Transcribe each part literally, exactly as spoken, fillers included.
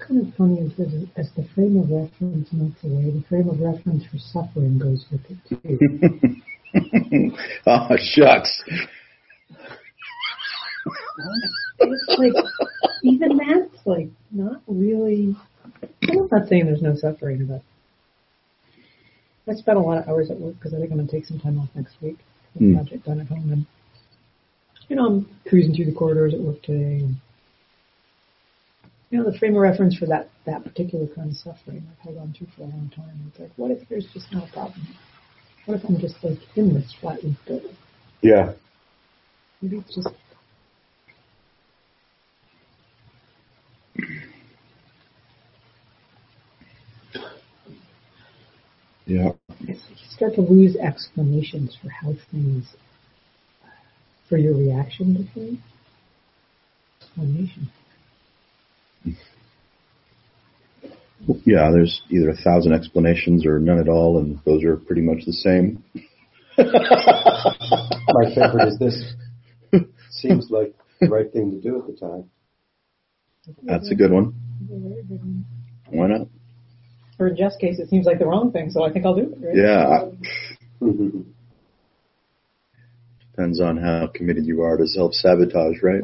kind of funny is that as the frame of reference melts away, the frame of reference for suffering goes with it too. Oh, shucks. It's like, even that's like not really, I'm not saying there's no suffering, but I spent a lot of hours at work because I think I'm going to take some time off next week. Get the project done at home. And, you know, I'm cruising through the corridors at work today. And, you know, the frame of reference for that, that particular kind of suffering I've held on to for a long time. It's like, what if there's just no problem? What if I'm just like in this flat roof building? Yeah. Maybe it's just... Yeah. You start to lose explanations for how things, for your reaction to things. Explanation. Yeah, there's either a thousand explanations or none at all, and those are pretty much the same. My favorite is this. Seems like the right thing to do at the time. That's a good one. Why not? Or in Jeff's case, it seems like the wrong thing, so I think I'll do it, right? Yeah. Depends on how committed you are to self-sabotage, right?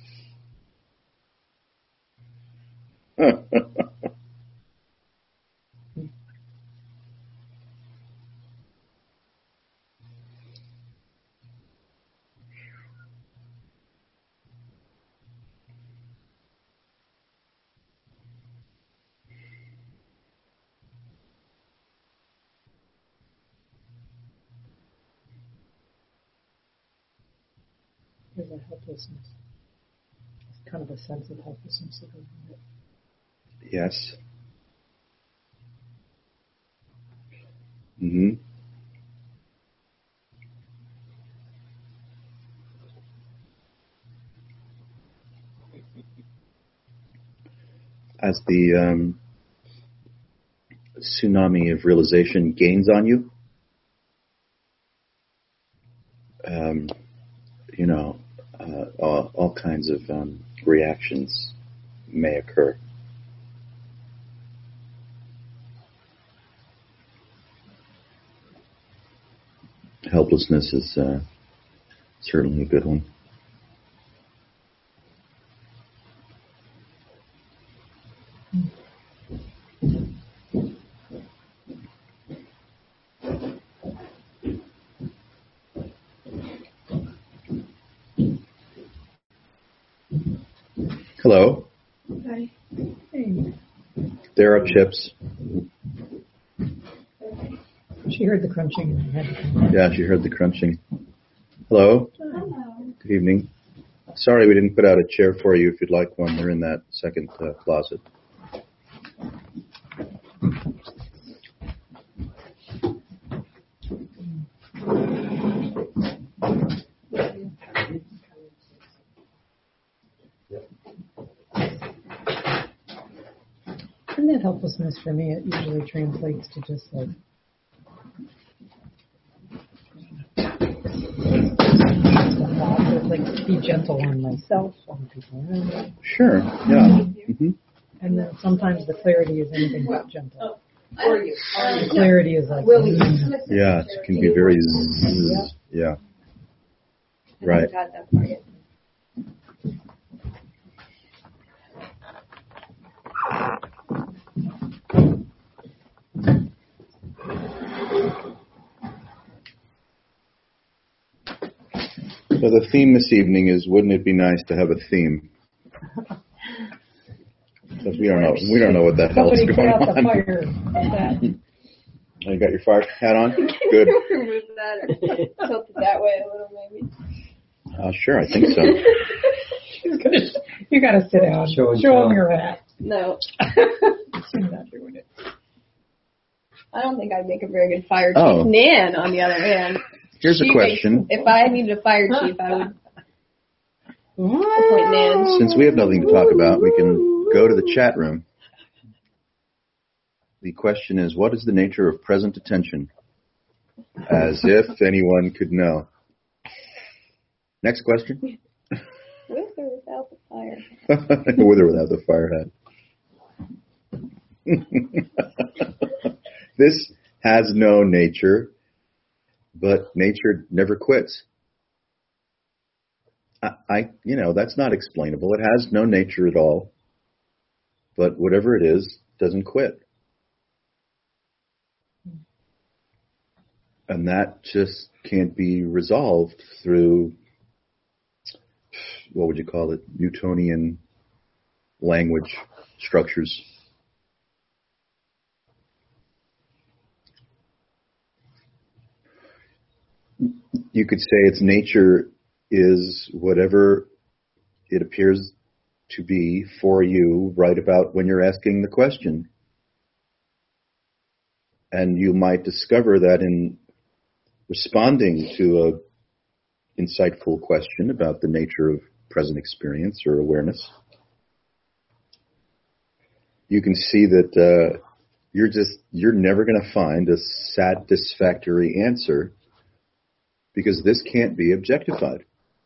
There's a helplessness. It's kind of a sense of helplessness that goes with it. Yes. Mm-hmm. As the um, tsunami of realization gains on you, um, you know, uh, all, all kinds of um, reactions may occur. Helplessness is uh, certainly a good one. Hello. Hi. Hey. There are chips. She heard the crunching in her head. Yeah, she heard the crunching. Hello. Hello. Good evening. Sorry we didn't put out a chair for you. If you'd like one, they're in that second uh, closet. And that helplessness for me, it usually translates to just like like be gentle on myself, on people around me. Sure. Yeah. Mm-hmm. And then sometimes the clarity is anything but gentle. How are you? The clarity is like Yeah, it can be very zzz. Yeah. Right. So the theme this evening is, wouldn't it be nice to have a theme? Because we don't know, we don't know what the hell is Somebody going put out on. the fire. That. You got your fire hat on? Good. Remove that or tilt it that way a little, maybe. Uh, sure, I think so. She's gonna, you got to sit down. Show and Show tell. him your hat. No. She's not doing it. I don't think I'd make a very good fire chief. Oh. Nan, on the other hand. Here's a she question. Makes, if I needed a fire chief, I would appoint Nan. Since we have nothing to talk about, we can go to the chat room. The question is, what is the nature of present attention? As if anyone could know. Next question. With or without the fire? With or without the fire hat. This has no nature, but nature never quits. I, I, you know, that's not explainable. It has no nature at all, but whatever it is, doesn't quit. And that just can't be resolved through, what would you call it, Newtonian language structures. You could say its nature is whatever it appears to be for you right about when you're asking the question. And you might discover that in responding to a insightful question about the nature of present experience or awareness, you can see that uh, you're just you're never going to find a satisfactory answer, because this can't be objectified.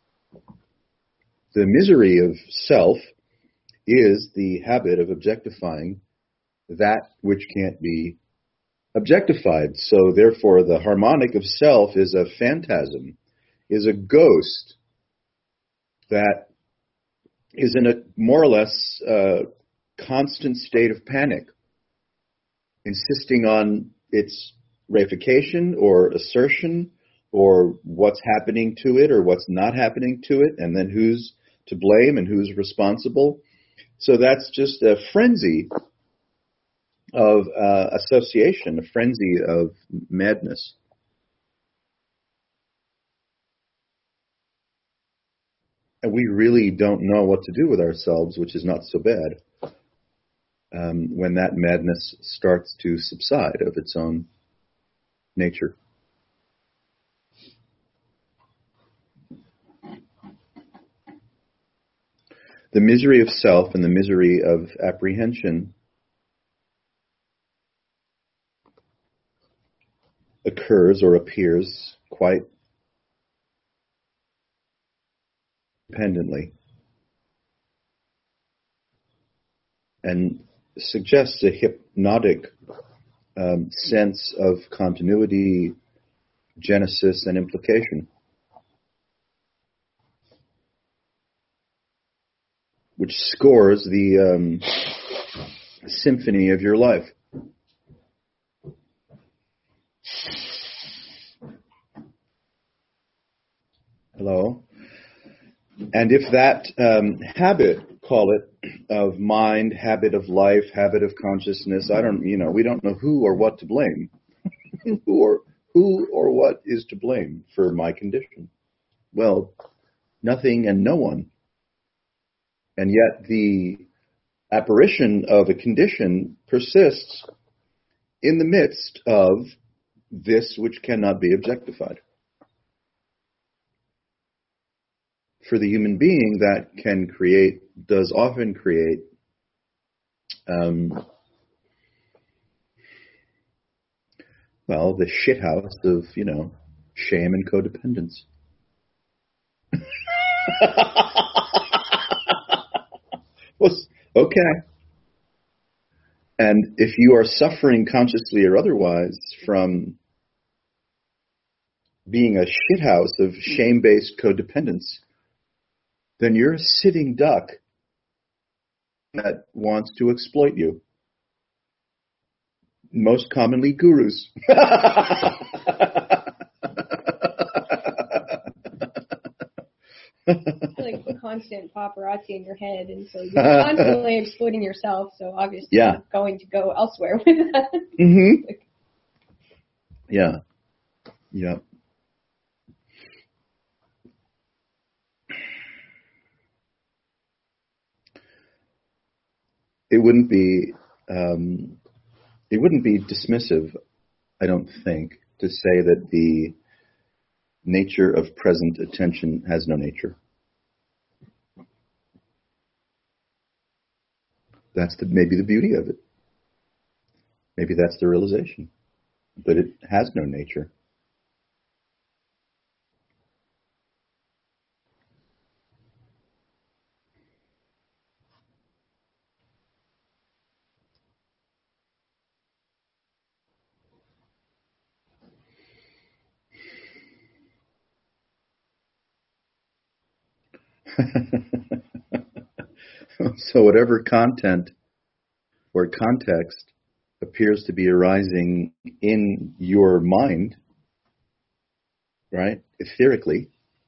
The misery of self is the habit of objectifying that which can't be objectified. So therefore, the harmonic of self is a phantasm, is a ghost that is in a more or less uh, constant state of panic, insisting on its reification or assertion, or what's happening to it or what's not happening to it, and then who's to blame and who's responsible. So that's just a frenzy of uh, association, a frenzy of madness. And we really don't know what to do with ourselves, which is not so bad, um, when that madness starts to subside of its own nature. The misery of self and the misery of apprehension occurs or appears quite independently and suggests a hypnotic um, sense of continuity, genesis, and implication, which scores the um, symphony of your life. Hello? And if that um, habit, call it, of mind, habit of life, habit of consciousness, I don't, you know, we don't know who or what to blame. who or who or what is to blame for my condition? Well, nothing and no one. And yet the apparition of a condition persists in the midst of this which cannot be objectified. For the human being, that can create, does often create, um, well, the shithouse of, you know, shame and codependence. Okay. And if you are suffering consciously or otherwise from being a shithouse of shame-based codependence, then you're a sitting duck that wants to exploit you. Most commonly, gurus. Like the constant paparazzi in your head, and so you're constantly exploiting yourself, so obviously Yeah. you're going to go elsewhere with that. Mm-hmm. Yeah. Yeah. It wouldn't be um, it wouldn't be dismissive, I don't think, to say that the nature of present attention has no nature. That's the, maybe the beauty of it. Maybe that's the realization, that it has no nature. So whatever content or context appears to be arising in your mind, right, etherically,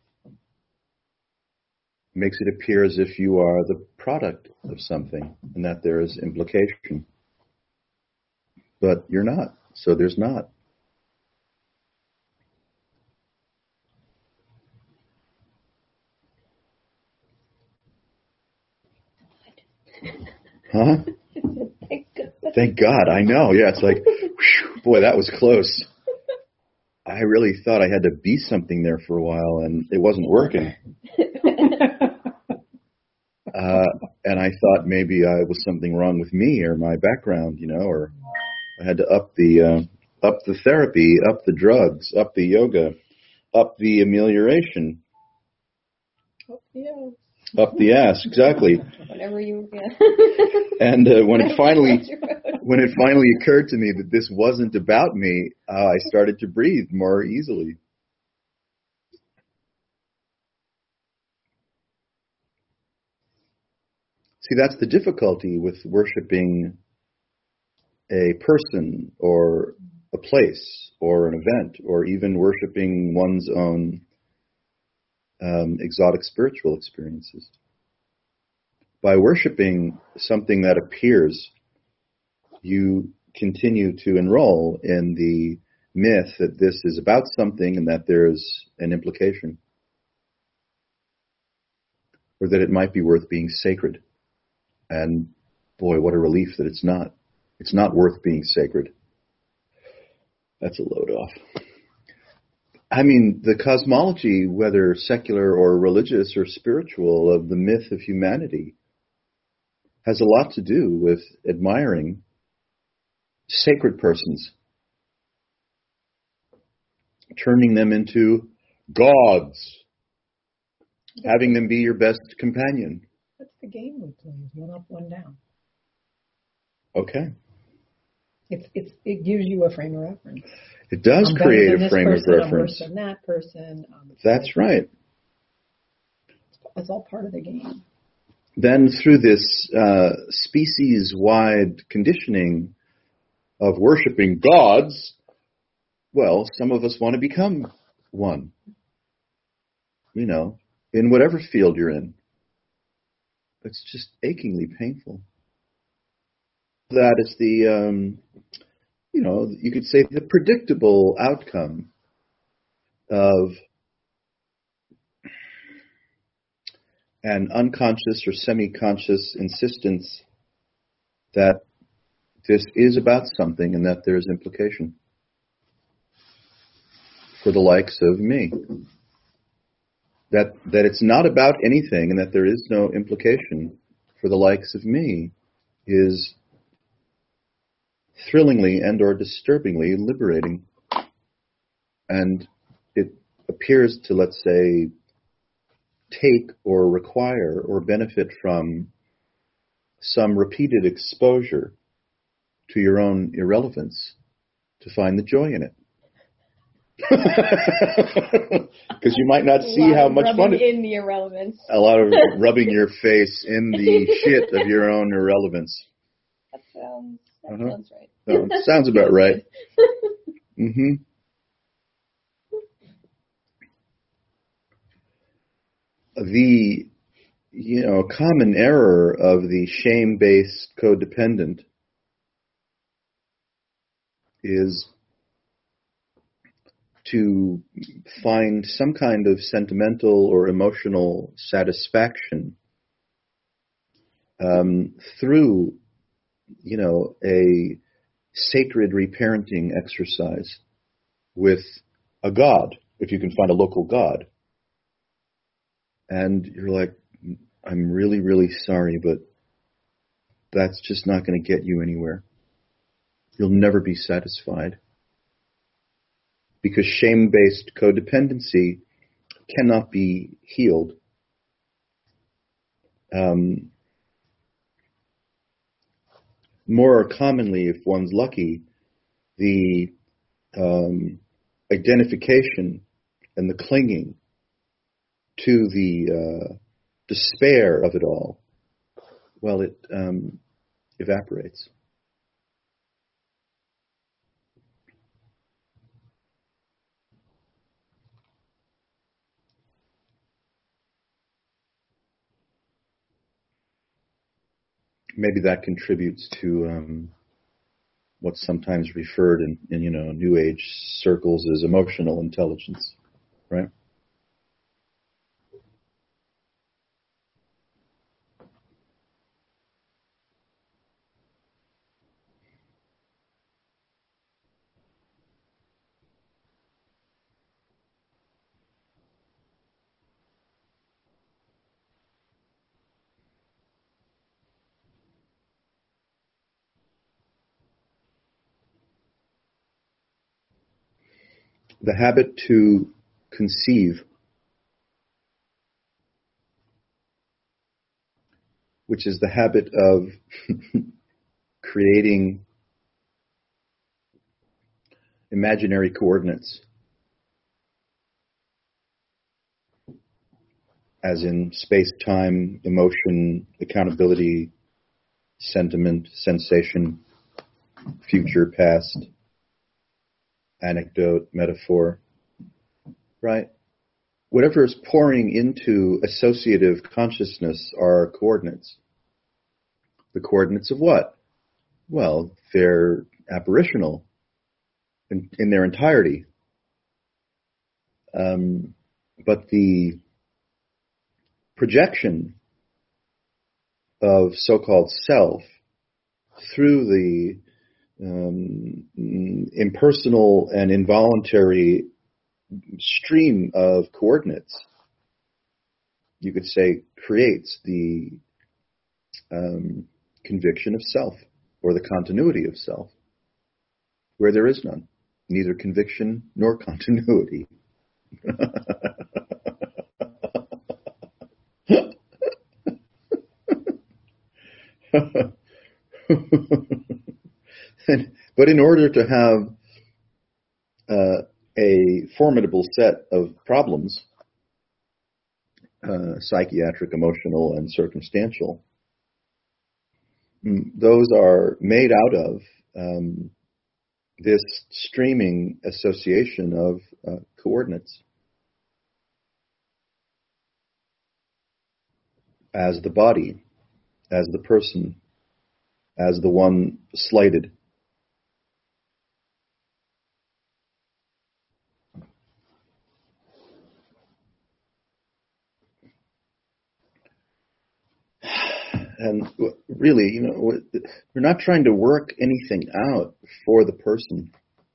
makes it appear as if you are the product of something and that there is implication. But you're not, so there's not. Huh? Thank God. Thank God, I know. Yeah, it's like, whew, boy, that was close. I really thought I had to be something there for a while, and it wasn't working. Uh, and I thought maybe I was something wrong with me or my background, you know, or I had to up the uh, up the therapy, up the drugs, up the yoga, up the amelioration, Oh, yeah. up the ass, exactly. Whatever you, yeah. And uh, when it finally That's your road. when it finally occurred to me that this wasn't about me, uh, I started to breathe more easily. See, that's the difficulty with worshiping a person or a place or an event, or even worshiping one's own um, exotic spiritual experiences. By worshiping something that appears, you continue to enroll in the myth that this is about something and that there's an implication, or that it might be worth being sacred. And boy, what a relief that it's not. It's not worth being sacred. That's a load off. I mean, the cosmology, whether secular or religious or spiritual, of the myth of humanity has a lot to do with admiring sacred persons, turning them into gods, having them be your best companion. That's the game we play, is one up, one down. Okay. It's it's it gives you a frame of reference. It does I'm better create than a this frame person, of I'm reference. worse than that person. Um, That's right. It's all part of the game. Then through this uh, species-wide conditioning of worshiping gods, well, some of us want to become one. You know, in whatever field you're in. It's just achingly painful. That is the, um, you know, you could say the predictable outcome of an unconscious or semi-conscious insistence that this is about something and that there's implication for the likes of me. That that it's not about anything and that there is no implication for the likes of me is thrillingly and or disturbingly liberating. And it appears to, let's say, take or require or benefit from some repeated exposure to your own irrelevance to find the joy in it. Because you might not see how much fun it is. In the irrelevance. A lot of rubbing your face in the shit of your own irrelevance. That sounds, that Uh-huh. sounds right. No, it sounds about right. Mm-hmm. The, you know, common error of the shame-based codependent is to find some kind of sentimental or emotional satisfaction um, through, you know, a sacred reparenting exercise with a god, if you can find a local god. And you're like, I'm really, really sorry, but that's just not going to get you anywhere. You'll never be satisfied. Because shame-based codependency cannot be healed. Um, more commonly, if one's lucky, the um, identification and the clinging to the uh, despair of it all, well, it um, evaporates. Maybe that contributes to um, what's sometimes referred in, in, you know, New Age circles as emotional intelligence, right? The habit to conceive, which is the habit of creating imaginary coordinates, as in space, time, emotion, accountability, sentiment, sensation, future, past, anecdote, metaphor, right? Whatever is pouring into associative consciousness are coordinates. The coordinates of what? Well, they're apparitional in, in their entirety. Um, but the projection of so-called self through the um, impersonal and involuntary stream of coordinates, you could say, creates the um, conviction of self, or the continuity of self, where there is none, neither conviction nor continuity. But in order to have uh, a formidable set of problems, uh, psychiatric, emotional, and circumstantial, those are made out of um, this streaming association of uh, coordinates as the body, as the person, as the one slighted. And really, you know, we're not trying to work anything out for the person.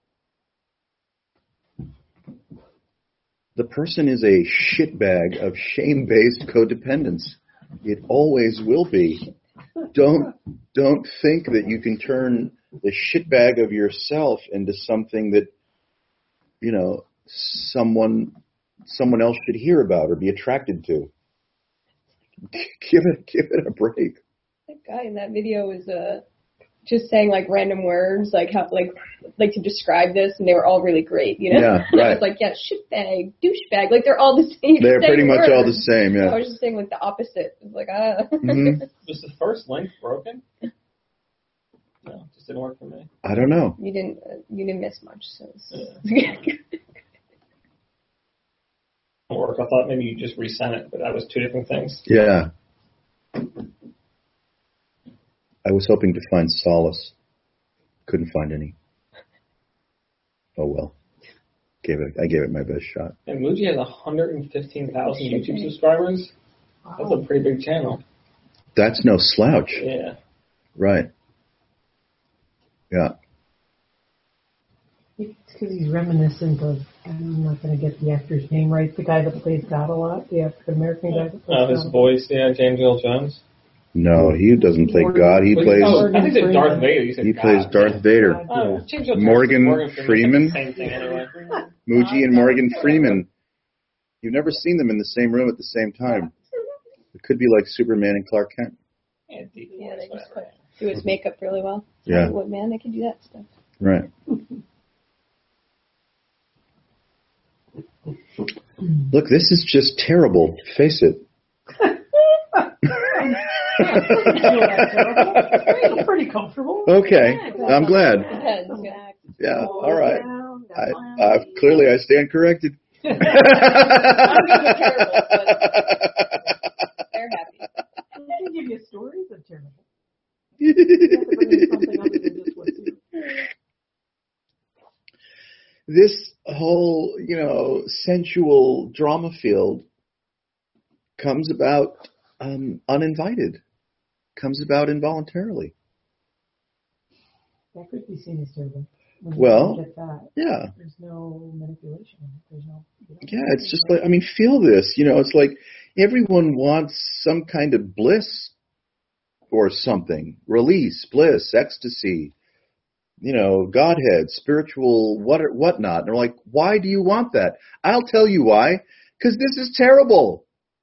The person is a shitbag of shame-based codependence. It always will be. Don't don't think that you can turn the shitbag of yourself into something that, you know, someone someone else should hear about or be attracted to. Give it give it a break. That guy in that video was uh, just saying like random words, like how like like to describe this, and they were all really great, you know. Yeah, right. I was like, yeah, shitbag, douchebag, like they're all the same. They're same pretty much word. all the same. Yeah. So I was just saying like the opposite. It was like ah. Mm-hmm. Was the first link broken? No, it just didn't work for me. I don't know. You didn't uh, you didn't miss much. So it's Yeah. Work. I thought maybe you just resent it, but that was two different things. Yeah. I was hoping to find solace. Couldn't find any. Oh well. Gave it. I gave it my best shot. And Muji has one hundred fifteen thousand YouTube subscribers. That's a pretty big channel. That's no slouch. Yeah. Right. Yeah. It's because he's reminiscent of, I'm not going to get the actor's name right, the guy that plays God a lot, the African-American guy that plays Oh, God his a lot. voice, yeah, James Earl Jones. No, he doesn't play Morgan- God. He Wait, plays. oh, I think it's Darth Vader. You said He God. plays Darth Vader. God, Oh, yeah. James Earl Jones. Morgan Freeman? Same thing anyway. Muji and Morgan Freeman. You've never seen them in the same room at the same time. It could be like Superman and Clark Kent. Yeah, deep yeah, voice, they just whatever. put, do his makeup really well. Yeah. Hollywood man, they can do that stuff. Right. Look, this is just terrible. Face it. I'm pretty comfortable. Okay, I'm glad. Depends. Yeah. Yeah, all right. I, uh, clearly, I stand corrected. I'm terrible, but they're happy. I can give you stories of terrible. You have to bring in something other than just what's here. This whole, you know, sensual drama field comes about um, uninvited, comes about involuntarily. That could be seen as terrible. When you Well, get that, yeah. there's no manipulation. There's no. Yeah, it's just like, I mean, feel this. You know, it's like everyone wants some kind of bliss or something. Release, bliss, ecstasy, you know, Godhead, spiritual, what whatnot. And they're like, why do you want that? I'll tell you why. Because this is terrible.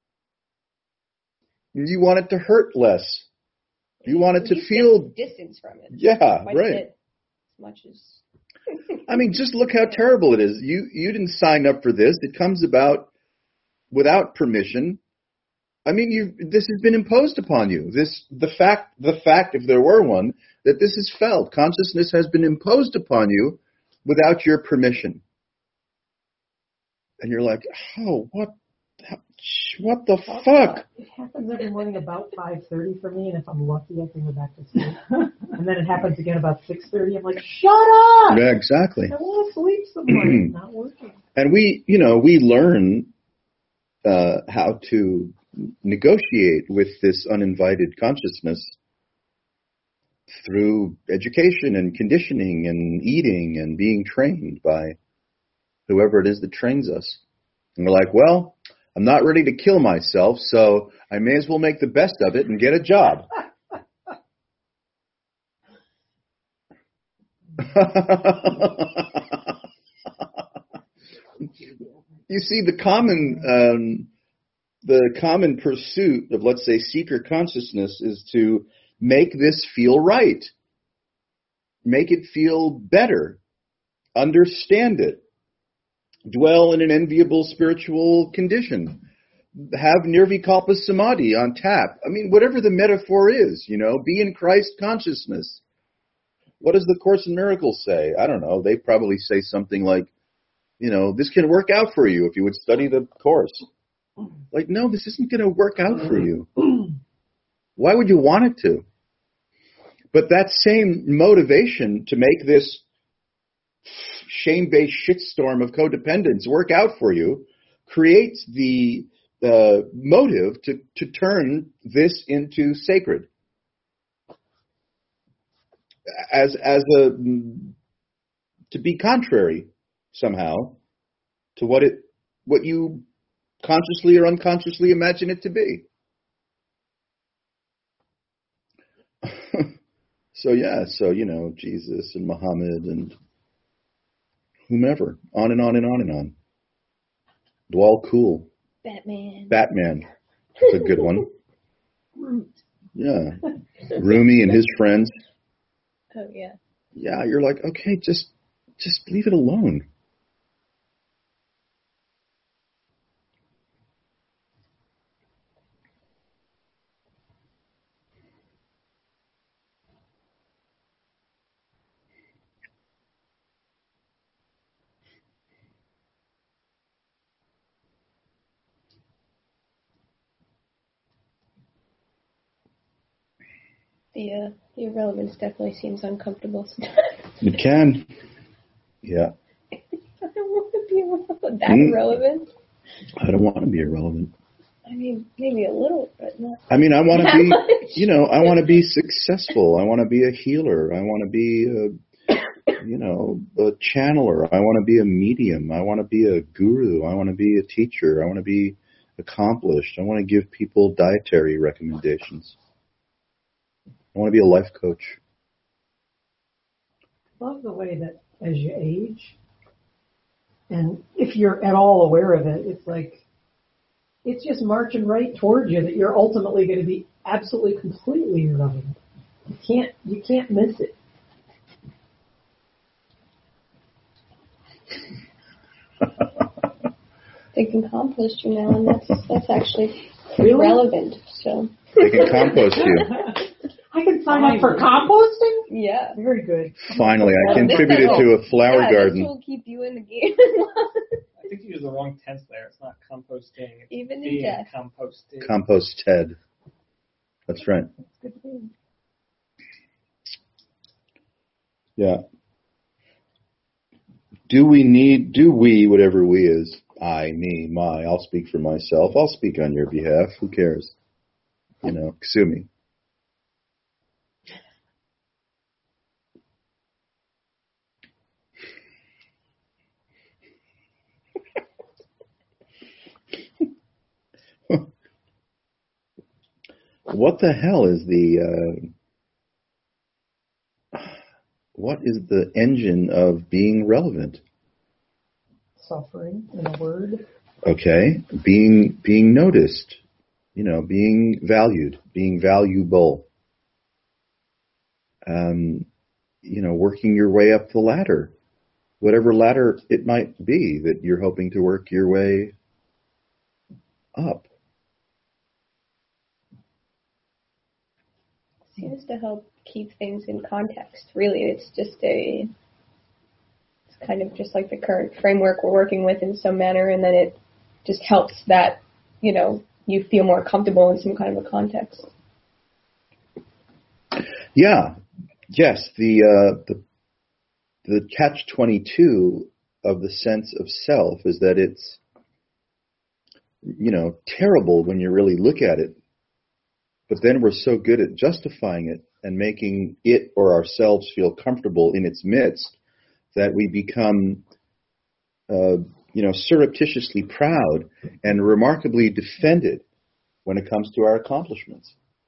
You want it to hurt less. You want it to feel distance from it. Yeah, Might right. get as much as. I mean, just look how terrible it is. You you didn't sign up for this. It comes about without permission. I mean, you this has been imposed upon you. This the fact the fact, if there were one, that this is felt. Consciousness has been imposed upon you without your permission. And you're like, oh, what, what the fuck? It happens every morning about five thirty for me, and if I'm lucky, I can go back to sleep. And then it happens again about six thirty. I'm like, shut up! Yeah, exactly. I want to sleep somewhere. It's not working. And we, you know, we learn uh, how to negotiate with this uninvited consciousness through education and conditioning and eating and being trained by whoever it is that trains us. And we're like, well, I'm not ready to kill myself, so I may as well make the best of it and get a job. You see, the common um, the common pursuit of, let's say, seeker consciousness is to make this feel right, make it feel better, understand it, dwell in an enviable spiritual condition, have nirvikalpa samadhi on tap. I mean, whatever the metaphor is, you know, be in Christ consciousness. What does the Course in Miracles say? I don't know. They probably say something like, you know, this can work out for you if you would study the Course. Like, no, this isn't going to work out for you. Why would you want it to? But that same motivation to make this shame-based shitstorm of codependence work out for you creates the uh, motive to, to turn this into sacred. As as a to be contrary somehow to what it what you consciously or unconsciously imagine it to be. So yeah, so you know, Jesus and Muhammad and whomever, on and on and on and on. Dwal Cool. Batman. Batman. That's a good one. Yeah. Rumi and his friends. Oh yeah. Yeah, you're like, okay, just just leave it alone. The uh, the irrelevance definitely seems uncomfortable sometimes. It can. Yeah. I don't want to be irrelevant. That Mm. irrelevant. I don't want to be irrelevant. I mean, maybe a little, but not. I mean, I want to that be, much. you know, I want to be successful. I want to be a healer. I want to be, a, you know, a channeler. I want to be a medium. I want to be a guru. I want to be a teacher. I want to be accomplished. I want to give people dietary recommendations. I want to be a life coach. I love the way that as you age, and if you're at all aware of it, it's like, it's just marching right towards you that you're ultimately going to be absolutely, completely irrelevant. You can't, you can't miss it. They've accomplished you now, and that's that's actually Really? relevant. So They can compost you. I can sign up for composting? Yeah. Very good. Finally, I Well, contributed this- to a flower yeah, garden. This will keep you in the game. I think you used the wrong tense there. It's not composting. It's Even in being death. composted. Compost Ted. That's right. Good thing. Yeah. Do we need, do we, whatever we is, I, me, my, I'll speak for myself. I'll speak on your behalf. Who cares? You know, sue me. What the hell is the, uh, what is the engine of being relevant? Suffering, in a word. Okay, being being noticed, you know, being valued, being valuable. Um, you know, working your way up the ladder, whatever ladder it might be that you're hoping to work your way up. Seems to help keep things in context. Really, it's just a, it's kind of just like the current framework we're working with in some manner, and then it just helps that, you know, you feel more comfortable in some kind of a context. Yeah, yes, the uh, the the catch twenty-two of the sense of self is that it's, you know, terrible when you really look at it. But then we're so good at justifying it and making it or ourselves feel comfortable in its midst that we become, uh, you know, surreptitiously proud and remarkably defended when it comes to our accomplishments.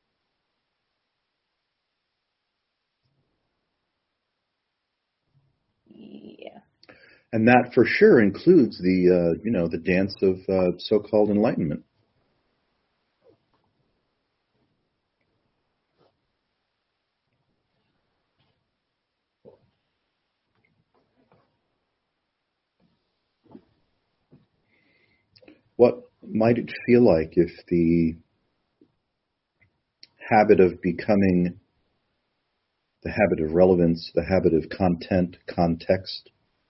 Yeah. And that for sure includes the, uh, you know, the dance of uh, so-called enlightenment. What might it feel like if the habit of becoming, the habit of relevance, the habit of content, context,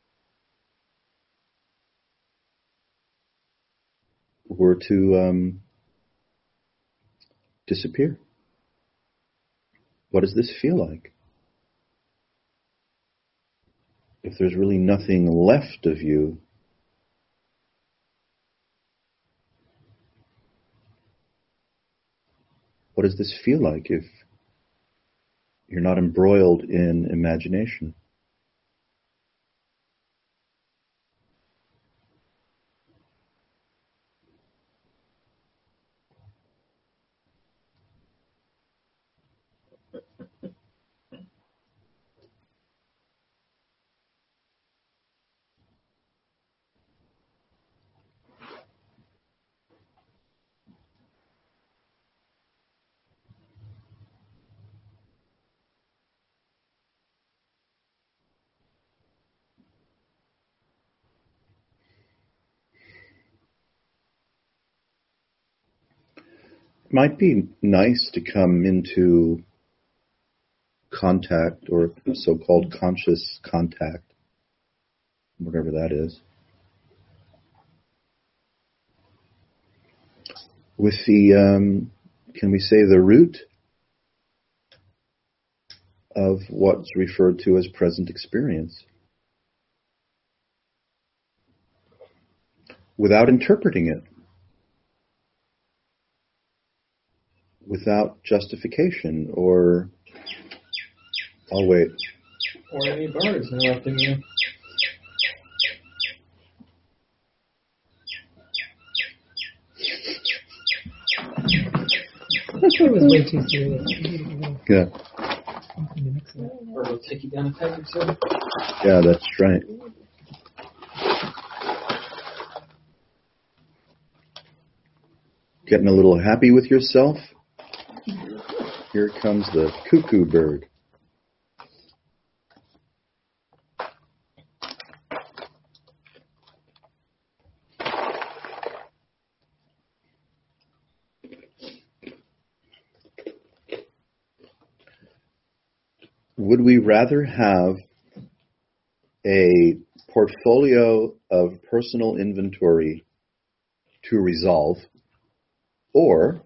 were to um, disappear? What does this feel like? If there's really nothing left of you, what does this feel like if you're not embroiled in imagination? It might be nice to come into contact or so-called conscious contact, whatever that is, with the, um, can we say the root of what's referred to as present experience, without interpreting it, without justification or, I'll wait. Or any birds interrupting you. It was way too serious. Yeah, Or it'll take you down a peg or two. yeah, that's right. Getting a little happy with yourself? Here comes the cuckoo bird. would we rather have a portfolio of personal inventory to resolve, or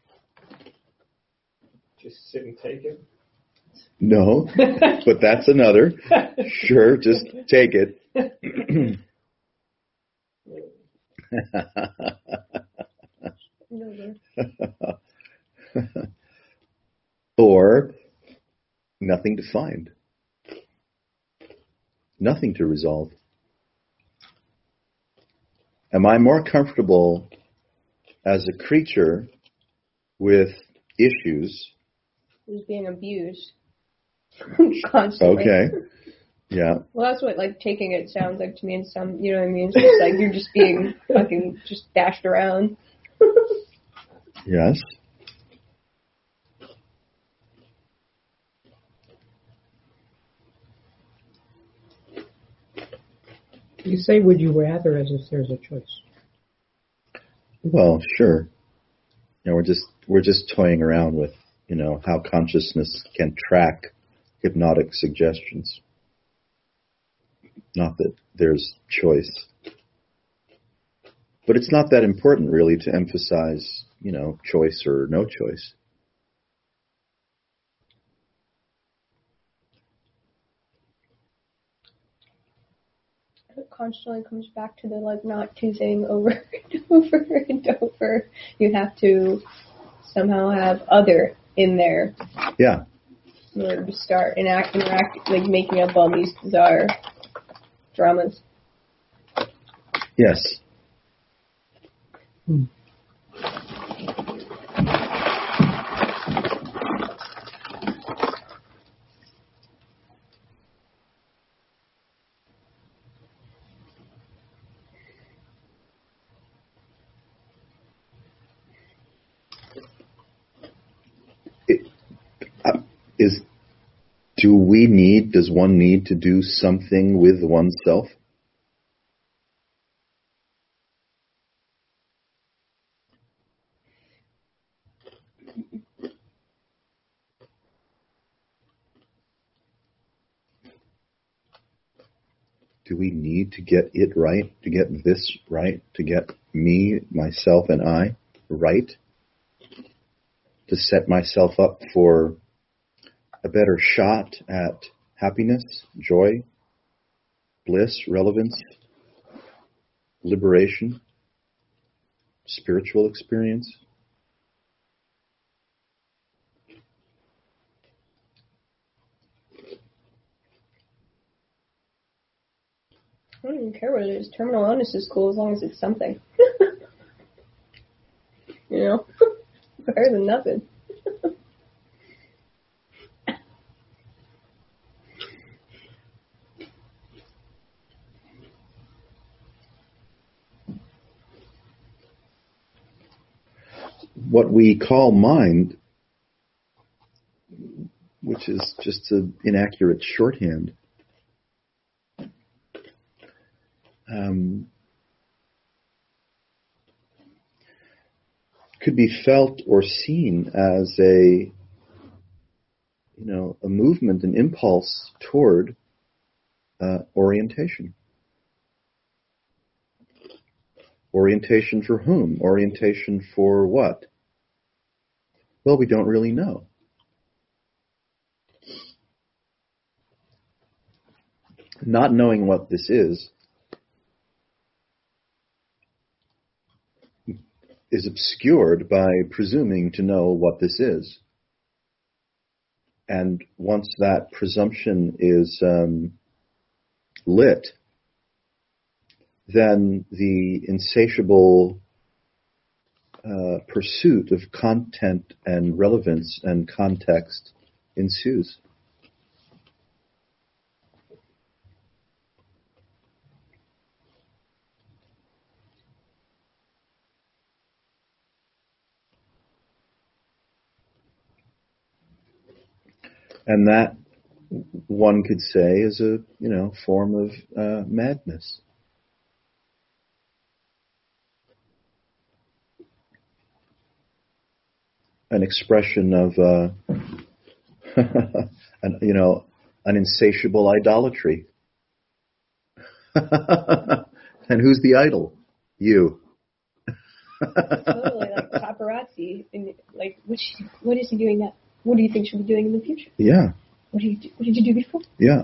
Just sit and take it. no, but that's another. Sure, just take it. Or nothing to find. Nothing to resolve. Am I more comfortable as a creature with issues? Who's being abused constantly. Okay. Yeah. Well, that's what like taking it sounds like to me. In some, you know what I mean? It's just like you're just being fucking just dashed around. Yes. You say would you rather as if there's a choice. Well, sure. You know, we're just we're just toying around with, you know, how consciousness can track hypnotic suggestions. Not that there's choice. But it's not that important, really, to emphasize, you know, choice or no choice. It constantly comes back to the like not choosing over and over and over. You have to somehow have other in there Yeah. in order to start enact, interact, like making up all these bizarre dramas. Yes. Hmm. It, uh, is do we need, does one need to do something with oneself? Do we need to get it right, to get this right, to get me, myself, and I right? To set myself up for a better shot at happiness, joy, bliss, relevance, liberation, spiritual experience? I don't even care what it is. Terminal illness is cool as long as it's something. You know? Better than nothing. What we call mind, which is just an inaccurate shorthand, um, could be felt or seen as a, you know, a movement, an impulse toward uh, orientation. Orientation for whom? Orientation for what? Well, we don't really know. Not knowing what this is is obscured by presuming to know what this is. And once that presumption is um, lit, then the insatiable uh, pursuit of content and relevance and context ensues. And that, one could say, is a, you know, form of uh, madness. An expression of, uh, an, you know, an insatiable idolatry. And who's the idol? You. Totally, like paparazzi. And like, what, she, what is he doing now? What do you think she'll be doing in the future? Yeah. What did you do, what did you do before? Yeah.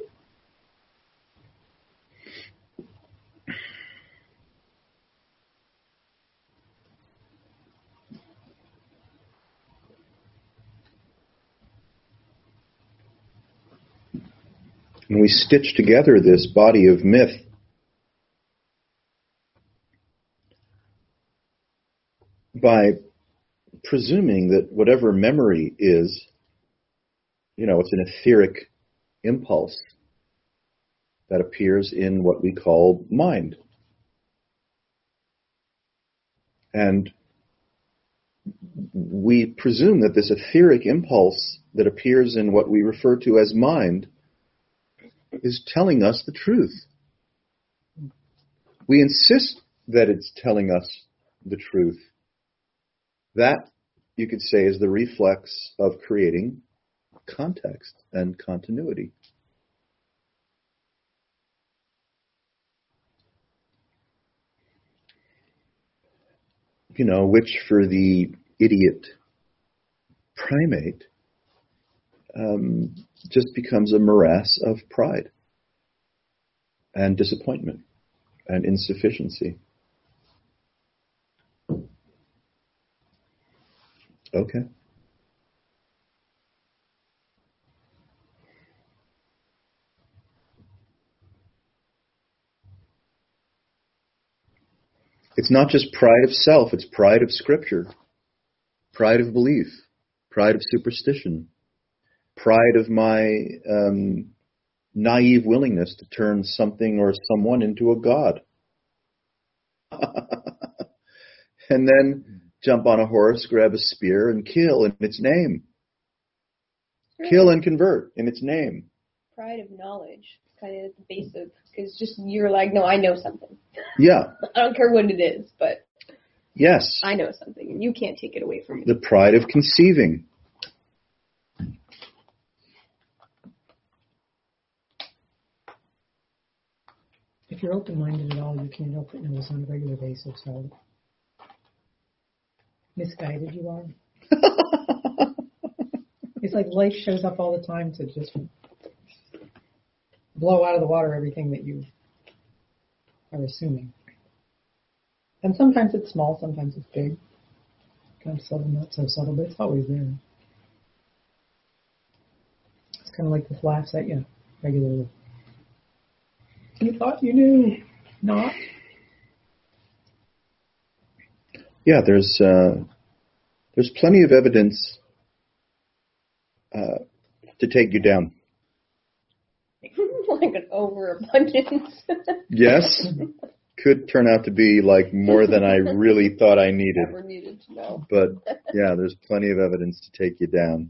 And we stitch together this body of myth by presuming that whatever memory is, you know, it's an etheric impulse that appears in what we call mind. And we presume that this etheric impulse that appears in what we refer to as mind is telling us the truth. We insist that it's telling us the truth. That, you could say, is the reflex of creating context and continuity. You know, which for the idiot primate um, just becomes a morass of pride and disappointment and insufficiency. Okay. It's not just pride of self, it's pride of Scripture, pride of belief, pride of superstition, pride of my um, naive willingness to turn something or someone into a god. And then jump on a horse, grab a spear, and kill in its name. Right. Kill and convert in its name. Pride of knowledge, kind of at the base of, because just you're like, no, I know something. Yeah. I don't care what it is, but yes, I know something, and you can't take it away from me. The pride of conceiving. If you're open-minded at all, you can't help but notice on a regular basis how misguided you are. It's like life shows up all the time to just blow out of the water everything that you are assuming. And sometimes it's small, sometimes it's big. Kind of subtle, not so subtle, but it's always there. It's kind of like this laughs at you regularly. You thought you knew, not. Yeah, there's uh, there's plenty of evidence uh, to take you down. Like an overabundance. Yes, could turn out to be like more than I really thought I needed. Never needed to know. But yeah, there's plenty of evidence to take you down.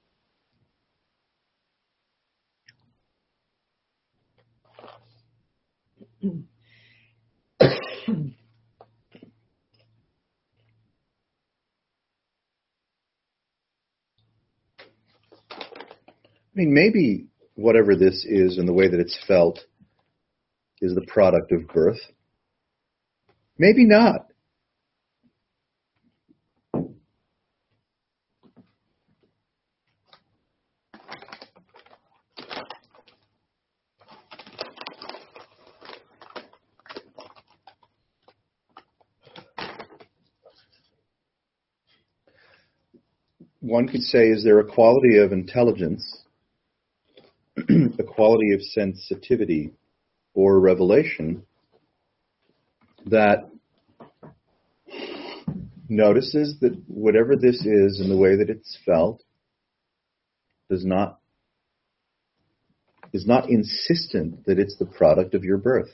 I mean, maybe whatever this is and the way that it's felt is the product of birth. Maybe not. One could say, is there a quality of intelligence, a quality of sensitivity or revelation that notices that whatever this is and the way that it's felt does not is not insistent that it's the product of your birth.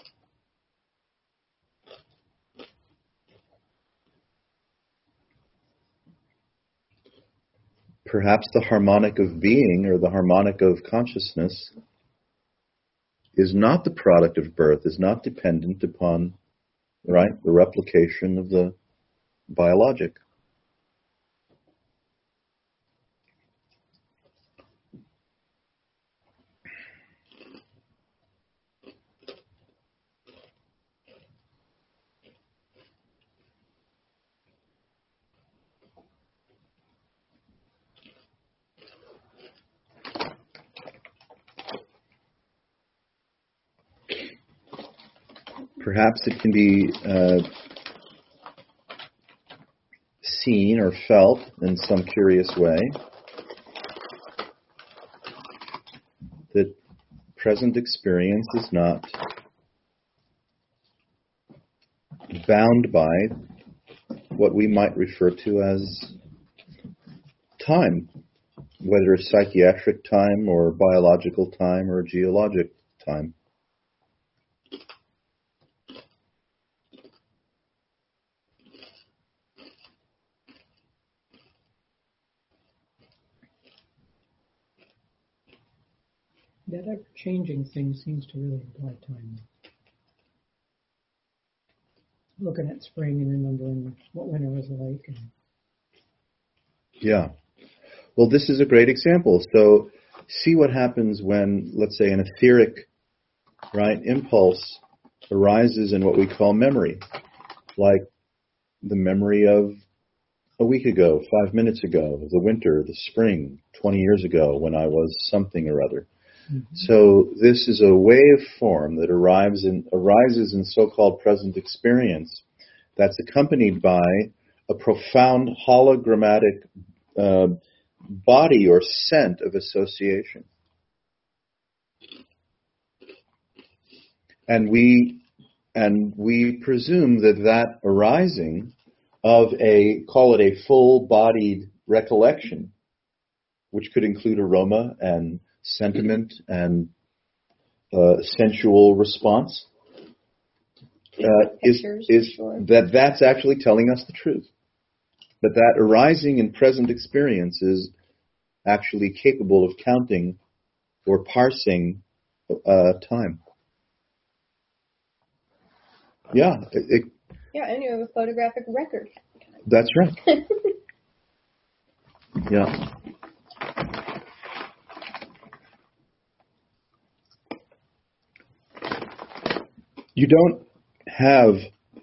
Perhaps the harmonic of being or the harmonic of consciousness is not the product of birth, is not dependent upon, right, the replication of the biologic. perhaps it can be uh, seen or felt in some curious way that present experience is not bound by what we might refer to as time, whether it's psychiatric time or biological time or geologic time. That ever-changing thing seems to really imply time. Looking at spring and remembering what winter was like. And Yeah. Well, this is a great example. So see what happens when, let's say, an etheric, right, impulse arises in what we call memory, like the memory of a week ago, five minutes ago, the winter, the spring, twenty years ago when I was something or other. Mm-hmm. So this is a waveform that arrives in, arises in so-called present experience that's accompanied by a profound hologrammatic uh, body or scent of association. And we and we presume that that arising of a, call it a full-bodied recollection, which could include aroma and sentiment and uh, sensual response, uh, is, is sure. that that's actually telling us the truth. But that arising in present experience is actually capable of counting or parsing uh, time. Yeah. It, it, yeah, and you have a photographic record. That's right. Yeah. You don't have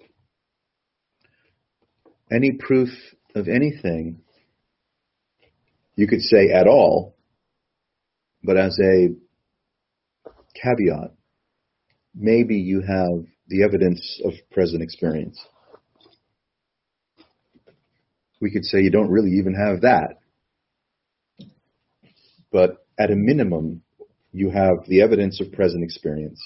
any proof of anything, you could say at all, but as a caveat, maybe you have the evidence of present experience. We could say you don't really even have that. But at a minimum, you have the evidence of present experience.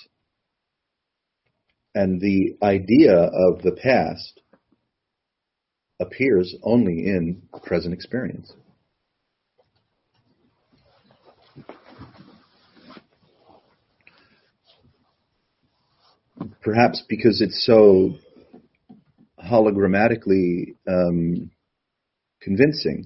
And the idea of the past appears only in present experience. Perhaps because it's so hologrammatically um, convincing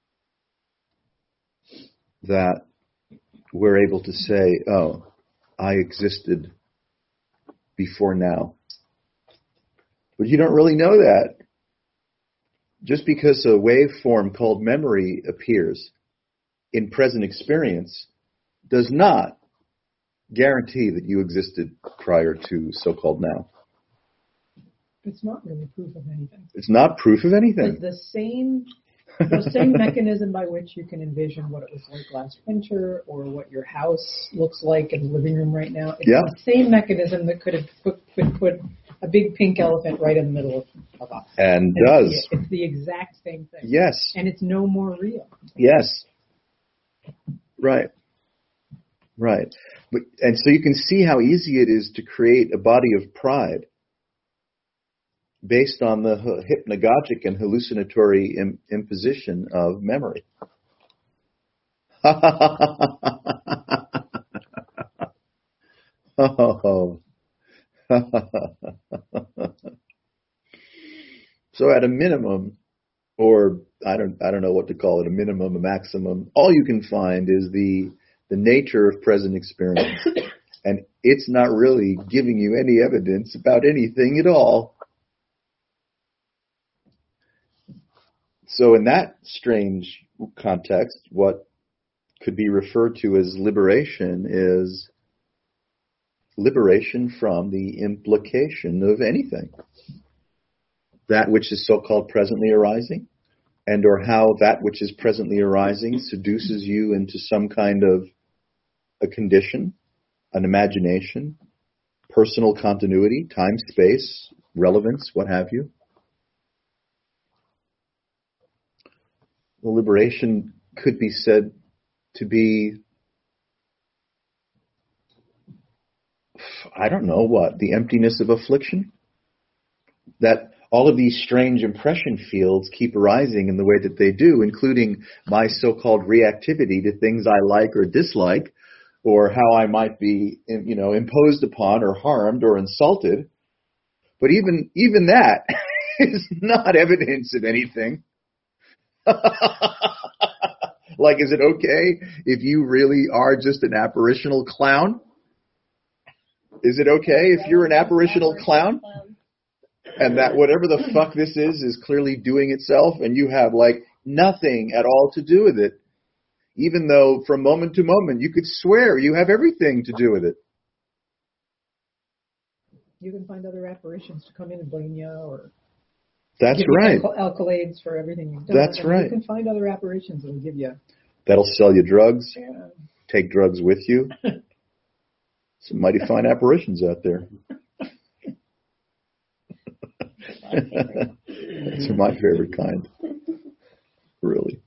that we're able to say, oh, I existed before now. But you don't really know that. Just because a waveform called memory appears in present experience does not guarantee that you existed prior to so-called now. It's not really proof of anything. It's not proof of anything. It's the same the same mechanism by which you can envision what it was like last winter or what your house looks like in the living room right now. It's yeah. the same mechanism that could have put, could put a big pink elephant right in the middle of, of us. And, and does. It's the, it's the exact same thing. Yes. And it's no more real. Yes. Right. Right. But, and so you can see how easy it is to create a body of pride based on the hypnagogic and hallucinatory im- imposition of memory. Oh. So at a minimum, or I don't I don't know what to call it, a minimum, a maximum, all you can find is the the nature of present experience. And it's not really giving you any evidence about anything at all. So in that strange context, what could be referred to as liberation is liberation from the implication of anything. That which is so-called presently arising, and or how that which is presently arising seduces you into some kind of a condition, an imagination, personal continuity, time, space, relevance, what have you. The liberation could be said to be, I don't know what, the emptiness of affliction? That all of these strange impression fields keep arising in the way that they do, including my so-called reactivity to things I like or dislike, or how I might be, you know, imposed upon or harmed or insulted. But even even that is not evidence of anything. Like, is it okay if you really are just an apparitional clown? Is it okay if you're an apparitional clown? And that whatever the fuck this is is clearly doing itself and you have like nothing at all to do with it. Even though from moment to moment you could swear you have everything to do with it. You can find other apparitions to come in and blame you or That's give you right. alcal- accolades for everything you've done. That's and right. You can find other apparitions that will give you. That'll sell you drugs, Yeah. take drugs with you. Some mighty fine apparitions out there. Those are my favorite kind. Really.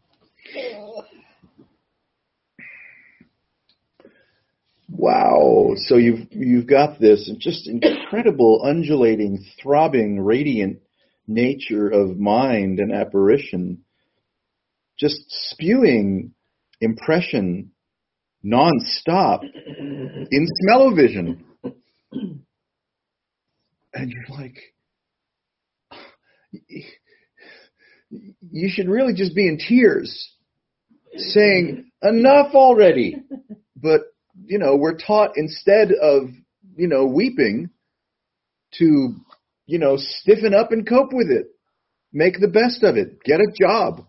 Wow. So you've you've got this just incredible, undulating, throbbing, radiant nature of mind and apparition, just spewing impression non-stop in smell-o-vision. And you're like, you should really just be in tears saying, enough already. But, you know, we're taught instead of, you know, weeping to, you know, stiffen up and cope with it. Make the best of it. Get a job.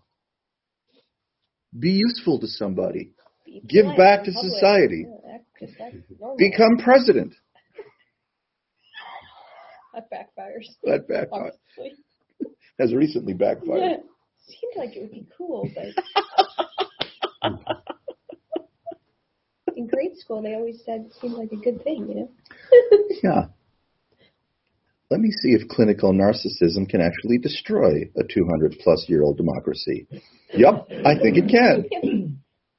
Be useful to somebody. Be Give polite back in to public. society. Yeah, act just like normal. Become president. That backfires. That backfires. Obviously. Has recently backfired. Yeah. Seemed like it would be cool, but in grade school they always said it seemed like a good thing, you know? Yeah. Let me see if clinical narcissism can actually destroy a two hundred plus year old democracy. Yup, I think it can.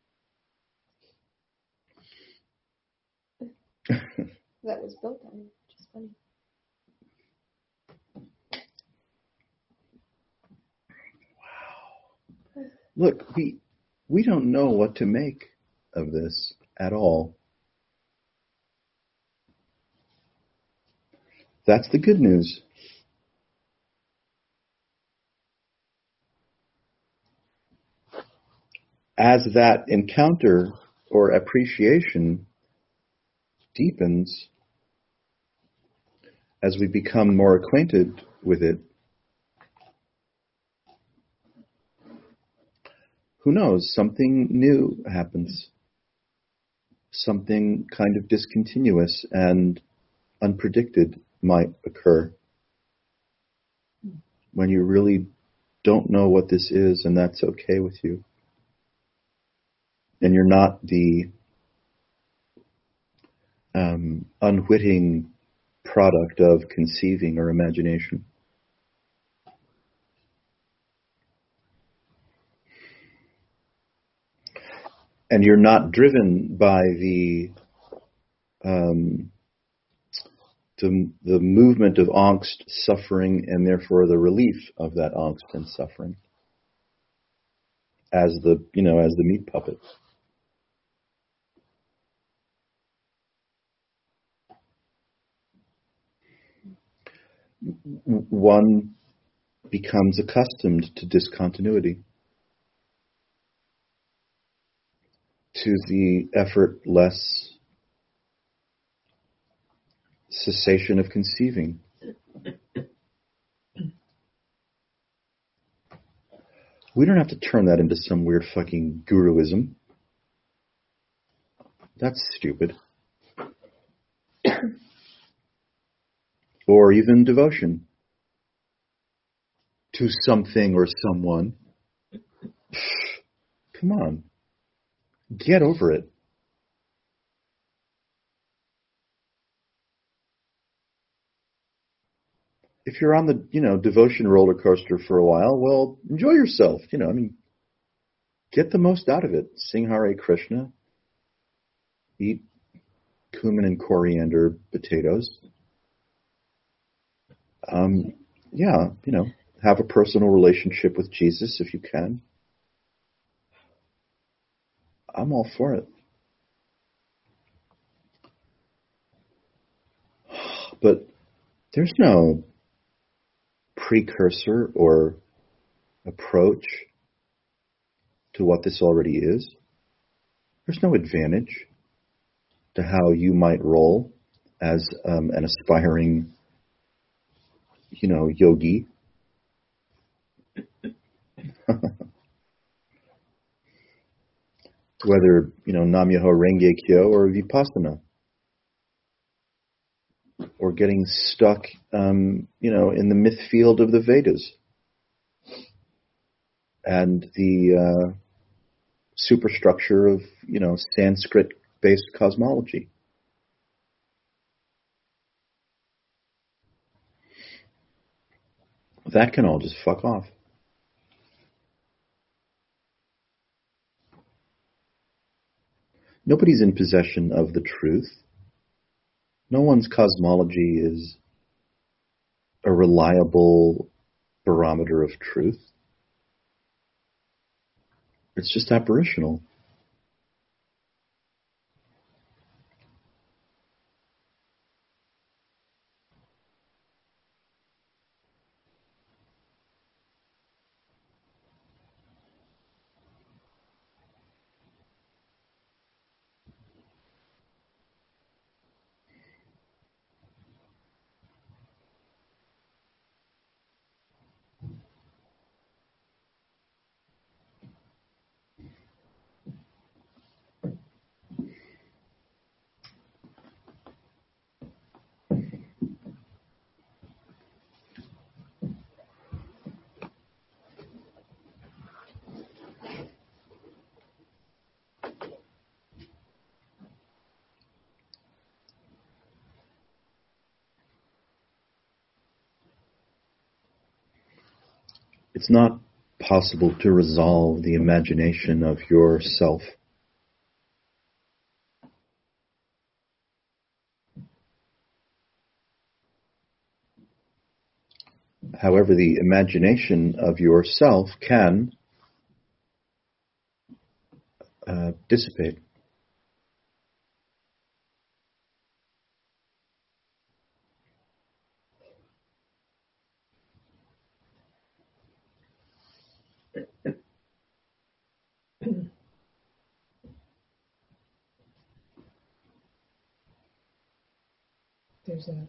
That was built on, which is funny. Look, we we don't know what to make of this at all. That's the good news. As that encounter or appreciation deepens, as we become more acquainted with it, who knows, something new happens. Something kind of discontinuous and unpredicted might occur when you really don't know what this is, and that's okay with you. And you're not the um, unwitting product of conceiving or imagination. And you're not driven by the um, the, the movement of angst, suffering, and therefore the relief of that angst and suffering, as the you know as the meat puppet. One becomes accustomed to discontinuity, to the effortless cessation of conceiving. We don't have to turn that into some weird fucking guruism. That's stupid. Or even devotion to something or someone. Come on. Get over it. if you're on the, you know, devotion roller coaster for a while, well, enjoy yourself. You know, I mean, get the most out of it. Sing Hare Krishna. Eat cumin and coriander potatoes. Um, yeah, you know, have a personal relationship with Jesus if you can. I'm all for it. But there's no precursor or approach to what this already is. There's no advantage to how you might roll as um, an aspiring, you know, yogi. Whether, you know, Nam-myoho Renge Kyo or Vipassana. Or getting stuck, um, you know, in the myth field of the Vedas. And the uh, superstructure of, you know, Sanskrit-based cosmology. That can all just fuck off. Nobody's in possession of the truth. No one's cosmology is a reliable barometer of truth. It's just apparitional. It's not possible to resolve the imagination of yourself. However, the imagination of yourself can uh, dissipate. There's a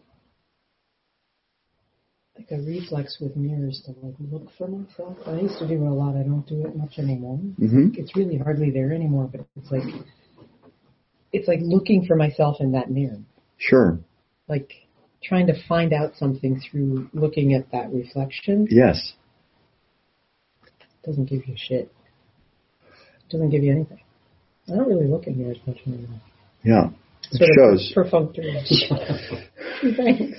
like a reflex with mirrors to like look for myself. I used to do it a lot. I don't do it much anymore. Mm-hmm. It's really hardly there anymore. But it's like it's like looking for myself in that mirror. Sure. Like trying to find out something through looking at that reflection. Yes. Doesn't give you shit. Doesn't give you anything. I don't really look in mirrors much anymore. Yeah. It sort shows. Of perfunctory. Thanks.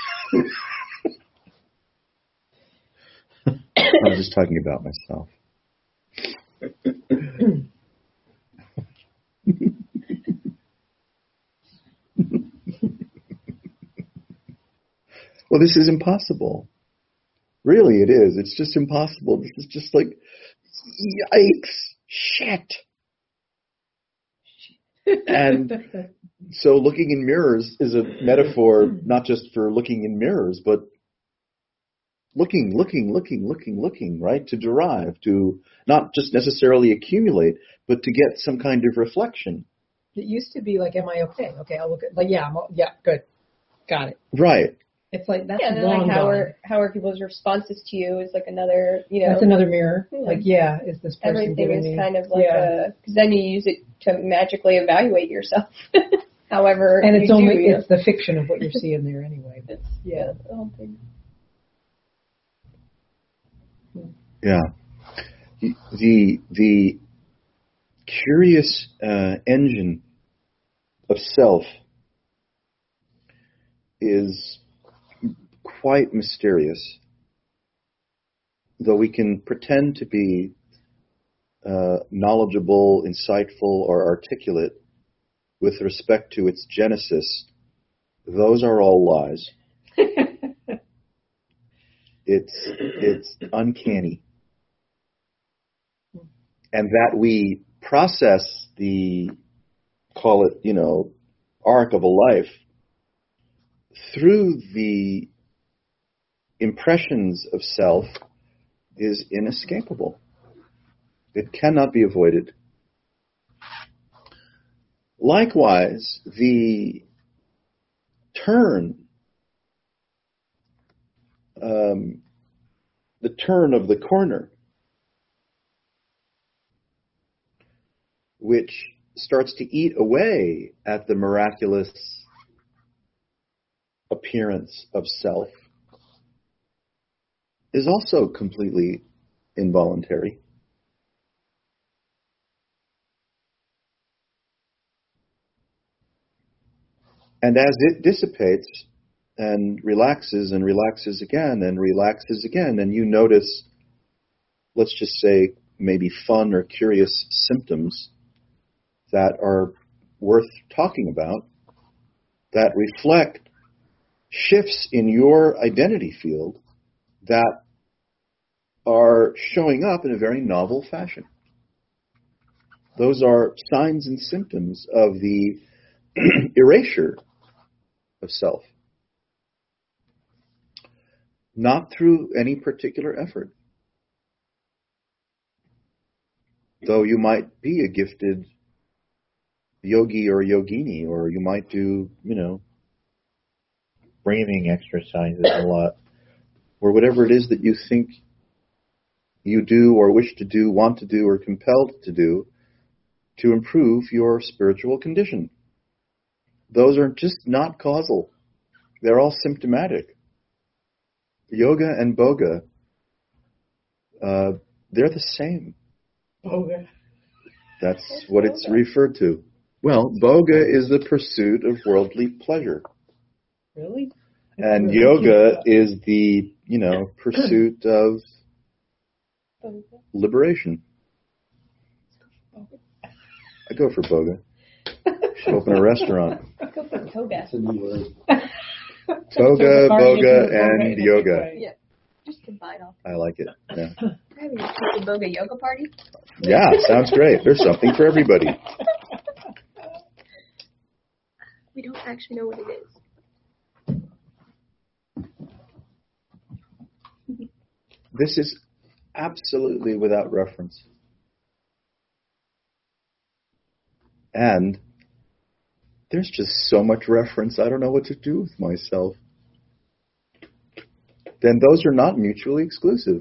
I was just talking about myself. Well, this is impossible. Really, it is. It's just impossible. This is just like, yikes, shit. And so looking in mirrors is a metaphor not just for looking in mirrors, but looking, looking, looking, looking, looking, right? To derive, to not just necessarily accumulate, but to get some kind of reflection. It used to be like, am I okay? Okay, I'll look at, like, yeah, I'm, yeah, good. Got it. Right. It's like, that's yeah, and then long like how gone. are, how are people's responses to you is like another, you know. That's another mirror. Yeah. Like, yeah, is this person Everything giving is me, kind of like yeah. a, because then you use it to magically evaluate yourself. However, and it's you only, do, you it's the fiction of what you're seeing there anyway. It's, yeah. yeah, the whole thing. Yeah. The, the curious uh, engine of self is quite mysterious, though we can pretend to be uh, knowledgeable, insightful, or articulate with respect to its genesis. Those are all lies. It's it's uncanny. And that we process the, call it, you know, arc of a life through the impressions of self is inescapable. It cannot be avoided. Likewise, the turn, um, the turn of the corner, which starts to eat away at the miraculous appearance of self, is also completely involuntary. And as it dissipates and relaxes and relaxes again and relaxes again, and you notice, let's just say, maybe fun or curious symptoms that are worth talking about, that reflect shifts in your identity field that are showing up in a very novel fashion. Those are signs and symptoms of the erasure of self. Not through any particular effort. Though you might be a gifted yogi or yogini, or you might do, you know, breathing exercises a lot, or whatever it is that you think you do or wish to do, want to do, or compelled to do to improve your spiritual condition. Those are just not causal. They're all symptomatic. Yoga and boga, uh, they're the same. Boga. That's What's what it's boga? referred to. Well, boga is the pursuit of worldly pleasure. Really? And Really yoga cute. is the, you know, pursuit of liberation. I go for boga. Should open a restaurant. Go for toga. That's a new word. Toga, Hard to do boga, a boga and in a good yoga. way. Yeah. Just combine all. I like it. Yeah. We're having a toga boga yoga party. Yeah, sounds great. There's something for everybody. We don't actually know what it is. This is absolutely without reference. And there's just so much reference, I don't know what to do with myself. Then those are not mutually exclusive.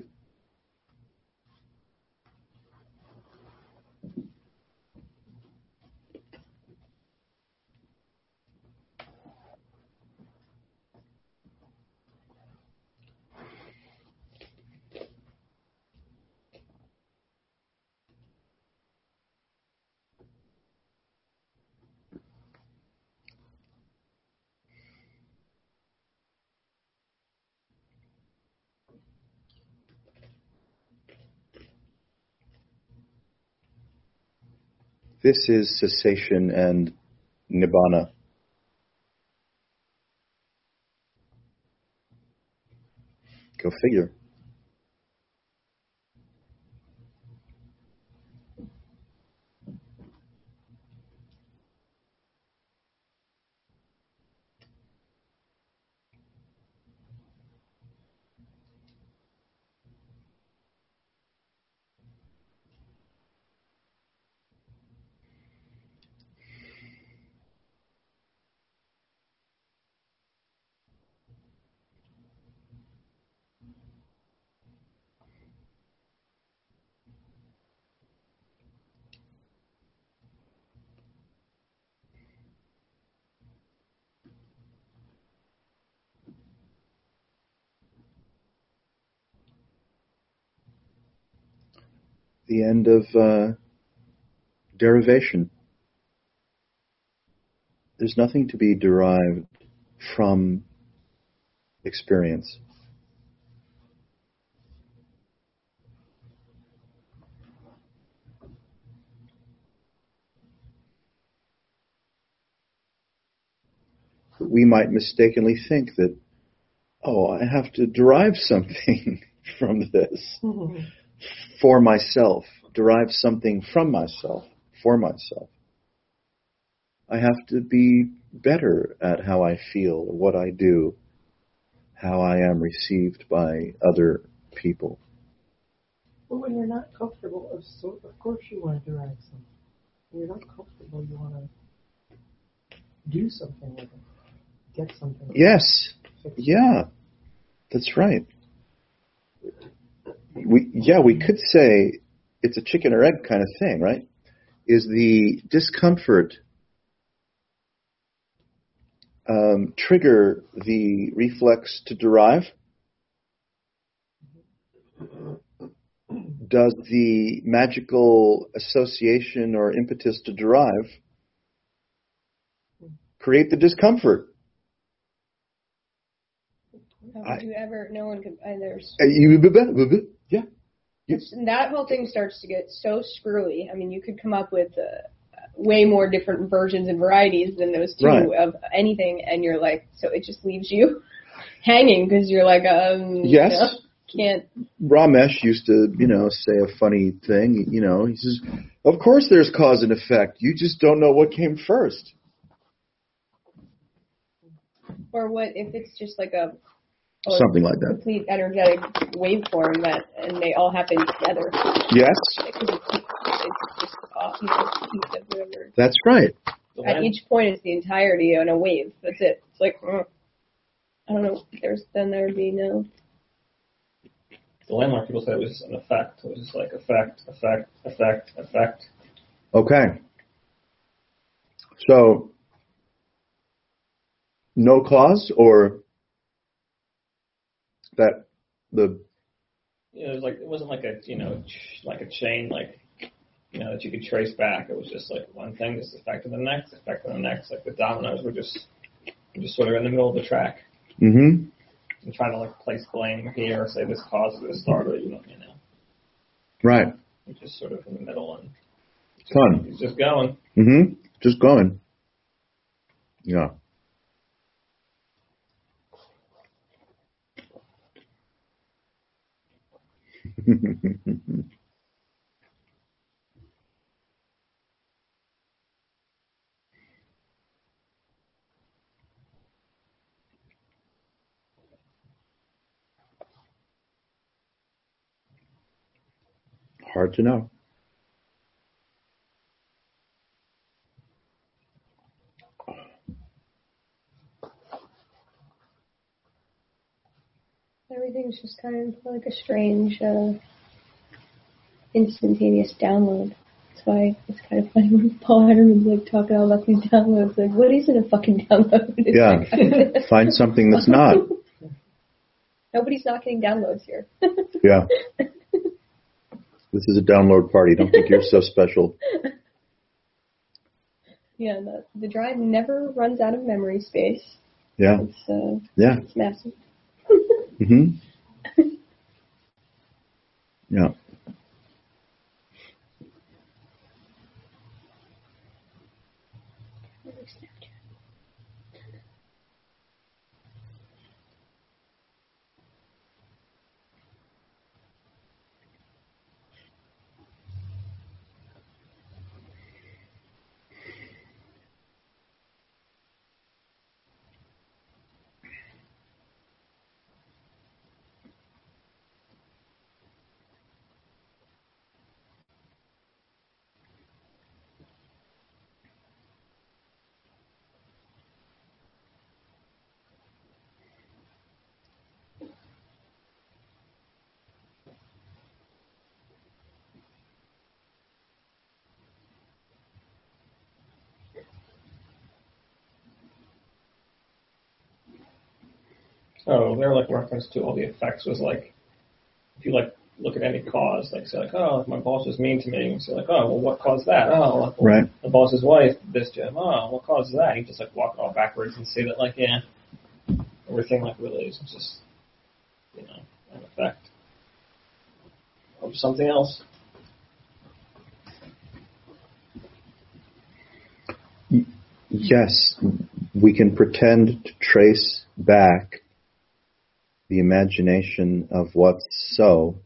This is cessation and nibbana. Go figure. The end of uh, derivation. There's nothing to be derived from experience. We might mistakenly think that, oh, I have to derive something from this Mm-hmm. for myself, derive something from myself for myself. I have to be better at how I feel, what I do, how I am received by other people. But when you're not comfortable, of, so, of course you want to derive something. When you're not comfortable, you want to do something with it, get something. Yes. Yeah. That's right. We yeah, we could say it's a chicken or egg kind of thing, right? Is the discomfort um, trigger the reflex to derive? Does the magical association or impetus to derive create the discomfort? How would you ever? No one could. And there's Uh, you- Yeah. it's, that whole thing starts to get so screwy. I mean, you could come up with uh, way more different versions and varieties than those two Right. of anything, and you're like, so it just leaves you hanging because you're like, um, Yes. you know, can't. Ramesh used to, you know, say a funny thing. You know, he says, "Of course, there's cause and effect. You just don't know what came first." Or what if it's just like a a Something like that. complete energetic waveform that, and they all happen together. Yes, Because it's, it's just off, you know, a piece of whatever. that's right. The At land- each point, it's the entirety on a wave. That's it. It's like, uh, I don't know. There's then there would be no. The landmark people said it was just an effect. It was just like effect, effect, effect, effect. Okay. So, no cause, or that the You know, it was like it wasn't like a you know ch- like a chain like you know that you could trace back. It was just like one thing just affected the next, affected the next. Like the dominoes were just were just sort of in the middle of the track mm-hmm. and trying to like place blame here or say this caused this started. You know, you know, Right. it's just sort of in the middle and Fun. it's just going. Mm-hmm. Just going. Yeah. Hard to know. Everything's just kind of like a strange, uh, instantaneous download. That's why it's kind of funny when Paul Heiderman's like talking all about these downloads. Like, what isn't a fucking download? It's Yeah. like- Find something that's not. Nobody's not getting downloads here. Yeah. This is a download party. Don't think you're so special. Yeah, the, the drive never runs out of memory space. Yeah. It's uh, Yeah. it's massive. Mm-hmm. Yeah. So their like reference to all the effects was like, if you like look at any cause, like say like, oh, like my boss was mean to me, and say like, oh, well, what caused that? Oh, like, well, Right. the boss's wife did this to him. Oh, what caused that? You just like walk it all backwards and see that like, yeah, everything like really is just, you know, an effect of something else. Yes, we can pretend to trace back the imagination of what's so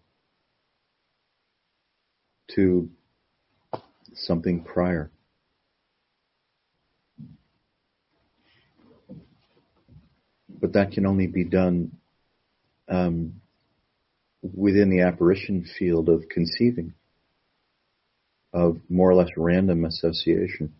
to something prior. But that can only be done um, within the apparition field of conceiving, of more or less random association.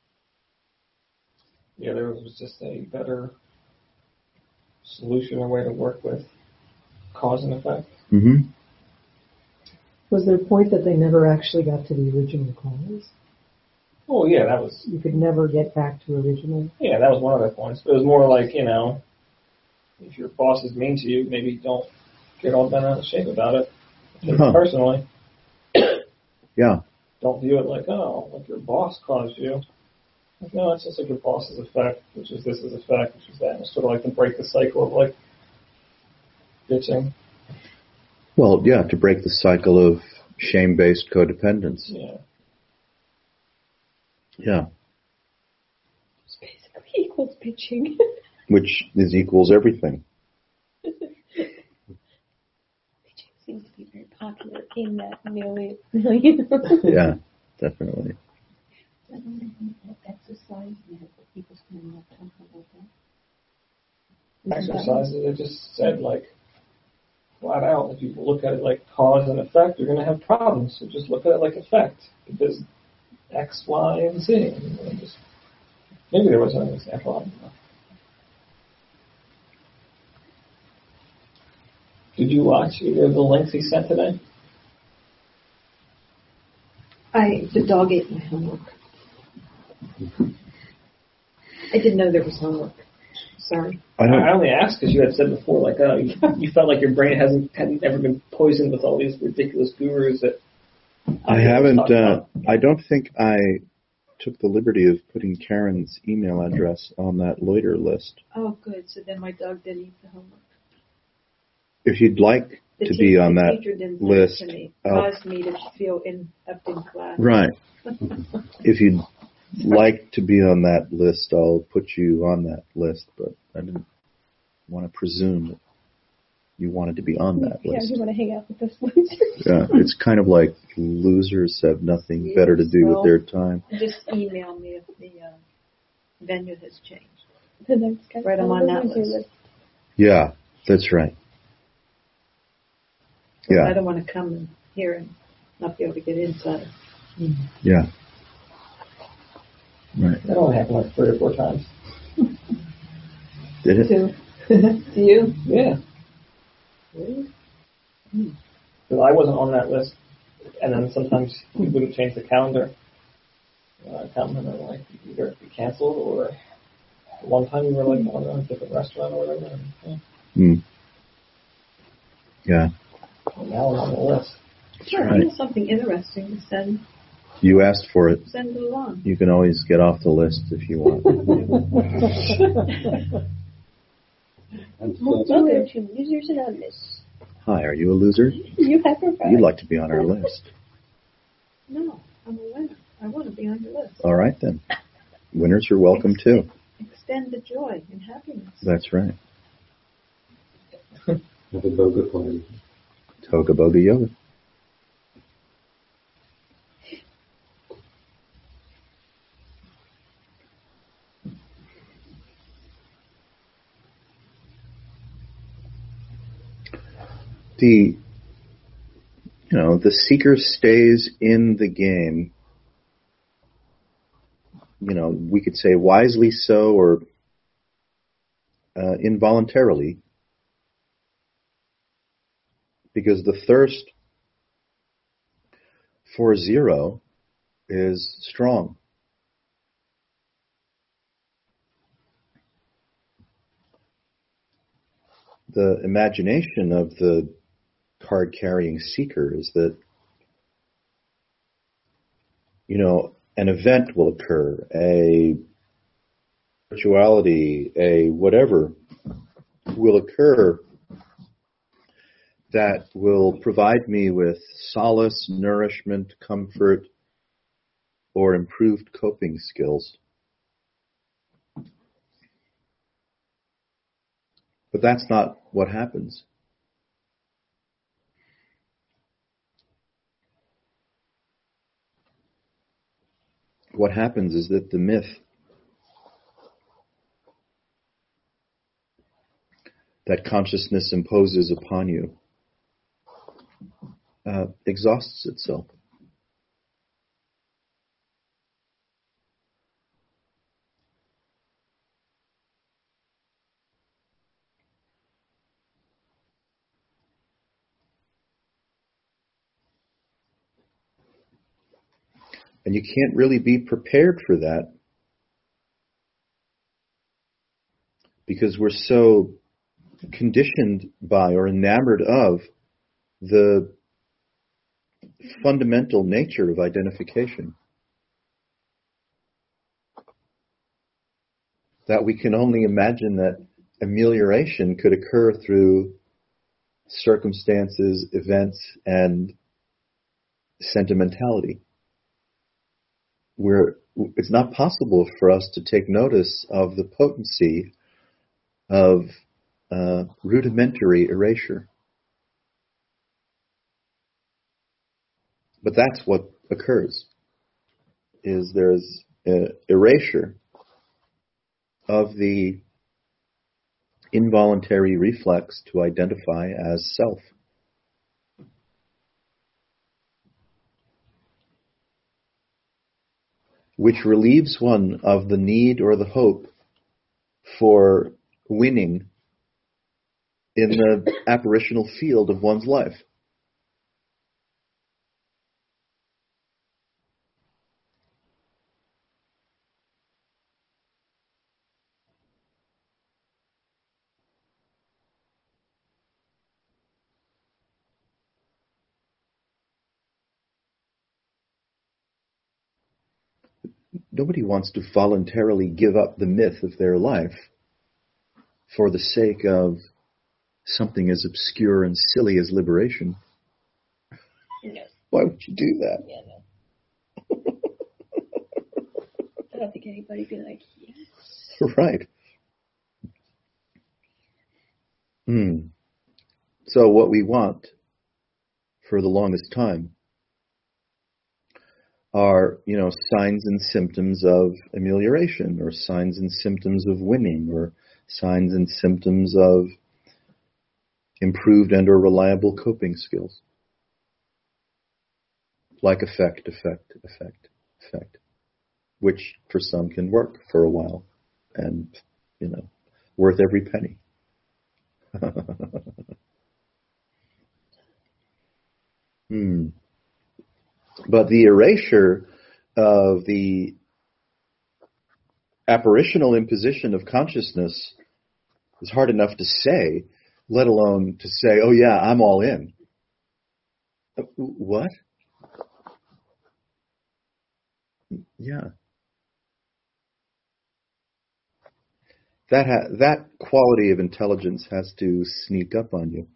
Yeah, there was just a better solution or way to work with cause and effect. Mm-hmm. Was there a point that they never actually got to the original cause? Oh yeah, that was. You could never get back to original. Yeah, that was one of the points. But it was more like, you know, if your boss is mean to you, maybe don't get all bent out of shape about it. Take Huh. it personally. Yeah. Don't view it like, oh, like your boss caused you. Like, no, it's just like your boss's effect, which is this is effect, which is that. And it's sort of like to break the cycle of like bitching. Well, yeah, to break the cycle of shame-based codependence. Yeah. Yeah. It's basically equals bitching. Which is equals everything. Bitching seems to be very popular in that milieu. milieu. Yeah, definitely. I don't think that exercise yet, but people spend enough time about that. Exercises, I just said, like, flat out, if you look at it like cause and effect, you're going to have problems. So just look at it like effect. Because X, Y, and Z. And just, maybe there was an example. I don't know. Did you watch either of the links he sent today? I, the dog ate my homework. I didn't know there was homework. Sorry. I I, don't. I only asked because you had said before, like, oh, you, you felt like your brain hasn't hadn't ever been poisoned with all these ridiculous gurus that. I haven't. Uh, I don't think I took the liberty of putting Karen's email address on that loiter list. Oh, good. So then my dog didn't eat the homework. If you'd like The to te- be on the that teacher didn't list, send it to me. I'll- Caused me to feel in, up in class. right? If you'd like to be on that list, I'll put you on that list. But I didn't want to presume that you wanted to be on that Yeah, list. you want to hang out with this loser. Yeah, it's kind of like losers have nothing Yes, better to do well- with their time. Just email me if the uh, venue has changed. The next guy. Right, I'm on that loser list. Yeah, that's right. Yeah. I don't want to come and hear and not be able to get inside. Yeah. Right. That only happened like three or four times. Did it? To, to you? Yeah. Really? Because I wasn't on that list, and then sometimes we wouldn't change the calendar. Uh, come and then like either be canceled or one time we were like on a different restaurant or whatever. And, yeah. Hmm. Yeah. And now I'm on the list. Sure, right. here's something interesting to send, You asked for it. send it along. You can always get off the list if you want. And so, Welcome to Losers Anonymous. Hi, are you a loser? You have a You'd like to be on our list. No, I'm a winner. I want to be on your list. All right, then. Winners are welcome, too. Extend the joy and happiness. That's right. have a boga party. Toga Boga Yoga. The, you know, the seeker stays in the game. You know, we could say wisely so or uh, involuntarily, because the thirst for zero is strong. The imagination of the card-carrying seeker is that, you know, an event will occur, a rituality, a whatever will occur that will provide me with solace, nourishment, comfort, or improved coping skills. But that's not what happens. What happens is that the myth that consciousness imposes upon you uh, exhausts itself. And you can't really be prepared for that because we're so conditioned by or enamored of the fundamental nature of identification that we can only imagine that amelioration could occur through circumstances, events, and sentimentality. Where it's not possible for us to take notice of the potency of uh, rudimentary erasure. But that's what occurs, is there's uh, erasure of the involuntary reflex to identify as self. Which relieves one of the need or the hope for winning in the apparitional field of one's life. Nobody wants to voluntarily give up the myth of their life for the sake of something as obscure and silly as liberation. No. Why would you do that? Yeah, no. I don't think anybody'd be like, yes. Right. Hmm. So what we want for the longest time are, you know, signs and symptoms of amelioration, or signs and symptoms of winning, or signs and symptoms of improved and or reliable coping skills. Like effect, effect, effect, effect. Which for some can work for a while and, you know, worth every penny. hmm. But the erasure of the apparitional imposition of consciousness is hard enough to say, let alone to say, oh yeah, I'm all in. What? Yeah. That ha- that quality of intelligence has to sneak up on you.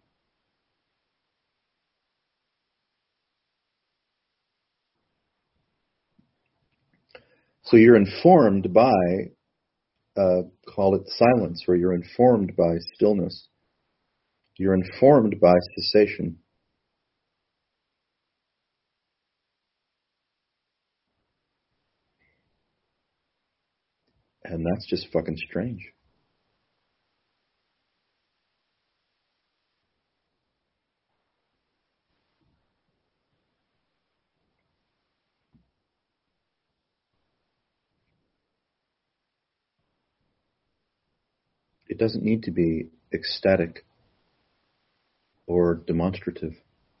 So you're informed by, uh, call it silence, or you're informed by stillness. You're informed by cessation. And that's just fucking strange. It doesn't need to be ecstatic or demonstrative.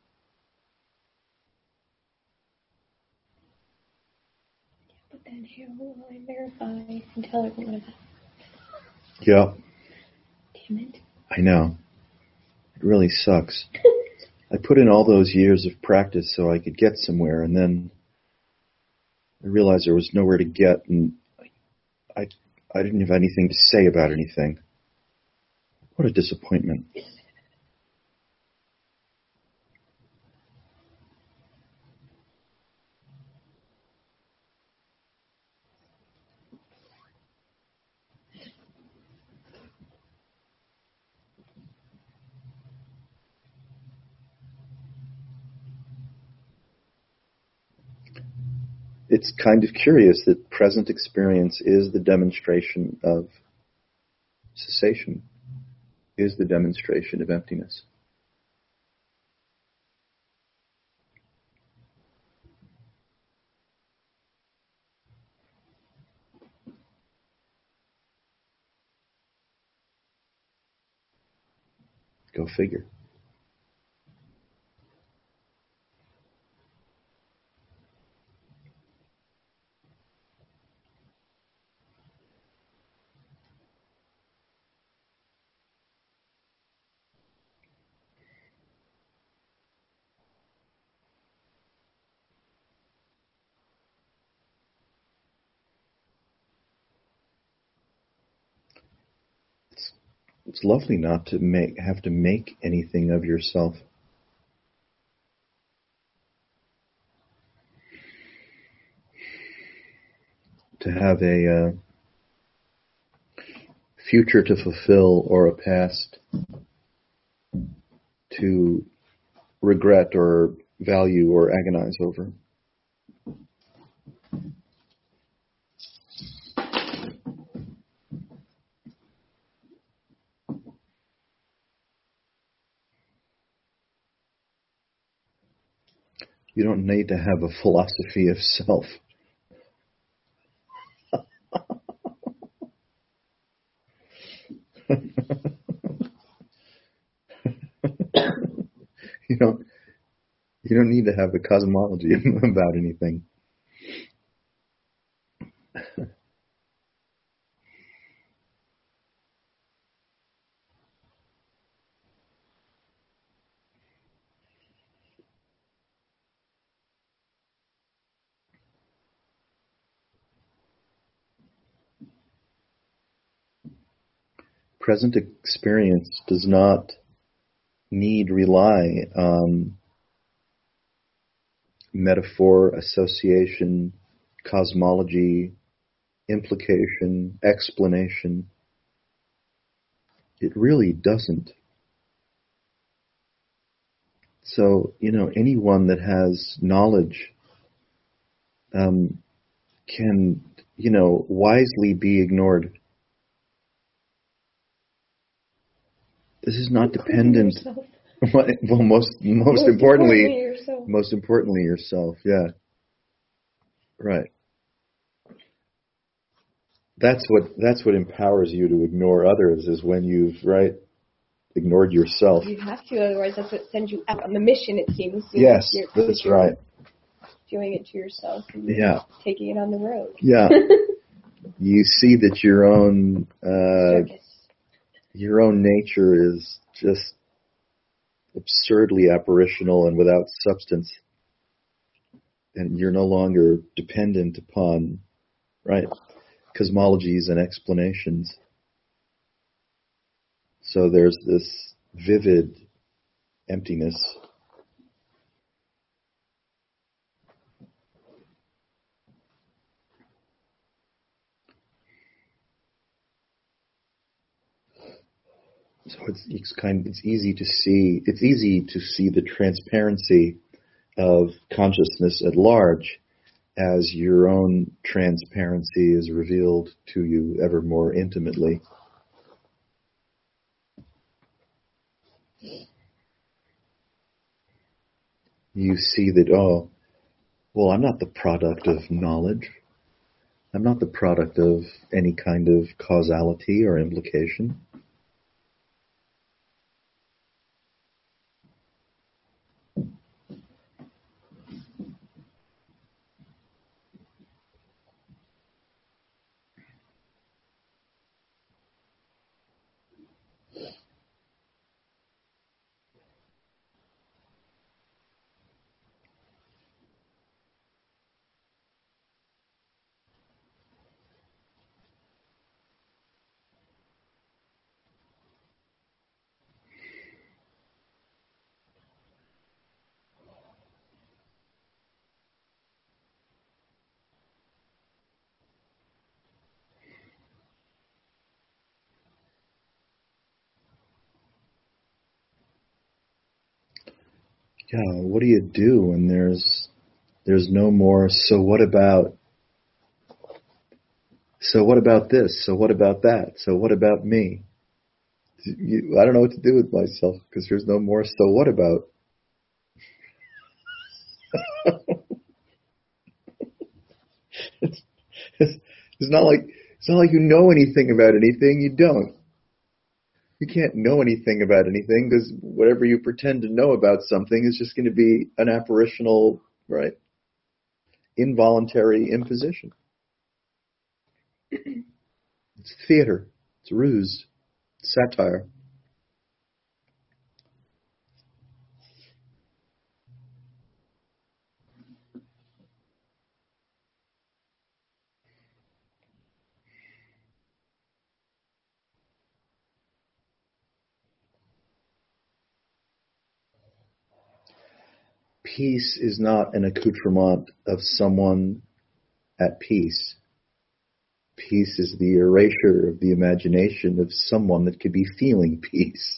But then how will I verify and tell everyone about it? Yeah. Damn it. I know. It really sucks. I put in all those years of practice so I could get somewhere, and then I realized there was nowhere to get, and I I didn't have anything to say about anything. What a disappointment. It's kind of curious that present experience is the demonstration of cessation, is the demonstration of emptiness. Go figure. It's, it's lovely not to make have to make anything of yourself. To have a uh, future to fulfill or a past to regret or value or agonize over. You don't need to have a philosophy of self. you don't you don't need to have a cosmology about anything. Present experience does not need rely on metaphor, association, cosmology, implication, explanation. It really doesn't. So, you know, anyone that has knowledge um, can, you know, wisely be ignored. This is not dependent. Well, most most, most importantly, importantly yourself. most importantly yourself. Yeah, right. That's what that's what empowers you to ignore others is when you've right ignored yourself. You have to, otherwise that's what sends you out on the mission. It seems. You Yes, know, you're, that's you're right. Doing it to yourself. And Yeah, taking it on the road. yeah. You see that your own uh, Circus. your own nature is just absurdly apparitional and without substance, and you're no longer dependent upon right cosmologies and explanations. So there's this vivid emptiness. So it's, it's kind. It's easy to see. It's easy to see the transparency of consciousness at large as your own transparency is revealed to you ever more intimately. You see that, oh, well, I'm not the product of knowledge. I'm not the product of any kind of causality or implication. yeah, what do you do when there's there's no more? So what about? So what about this? So what about that? So what about me? You, I don't know what to do with myself because there's no more. So what about? it's, it's, it's not like it's not like you know anything about anything. You don't. You can't know anything about anything because whatever you pretend to know about something is just going to be an apparitional, right? Involuntary imposition. It's theater. It's ruse. It's satire. Peace is not an accoutrement of someone at peace. Peace is the erasure of the imagination of someone that could be feeling peace.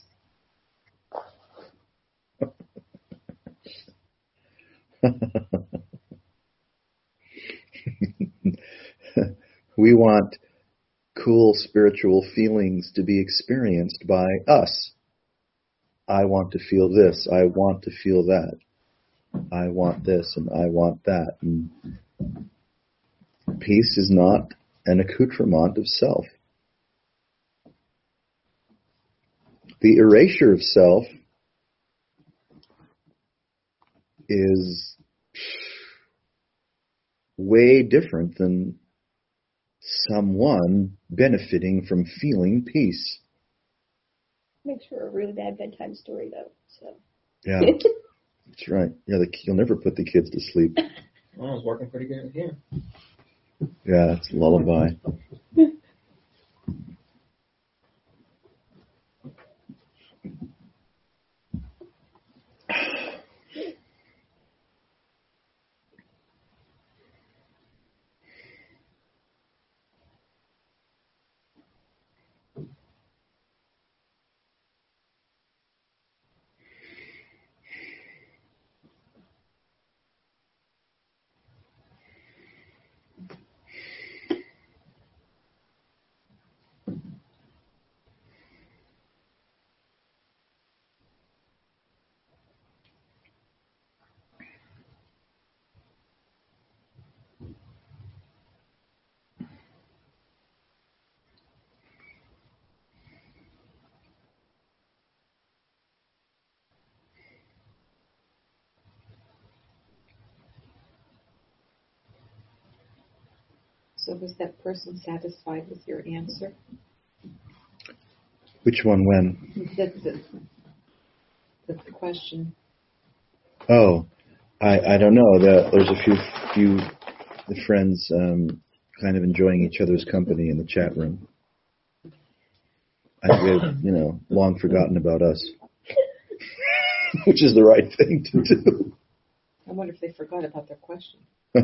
We want cool spiritual feelings to be experienced by us. I want to feel this. I want to feel that. I want this and I want that. And peace is not an accoutrement of self. The erasure of self is way different than someone benefiting from feeling peace. Makes for a really bad bedtime story, though. So. Yeah, that's right. Yeah, the, you'll never put the kids to sleep. Well, it was working pretty good here. Yeah, it's a lullaby. So was that person satisfied with your answer? Which one, when? That's the, that's the question. Oh, I, I don't know. The, there's a few few the friends um, kind of enjoying each other's company in the chat room. I think they've, you know, long forgotten about us, which is the right thing to do. I wonder if they forgot about their question.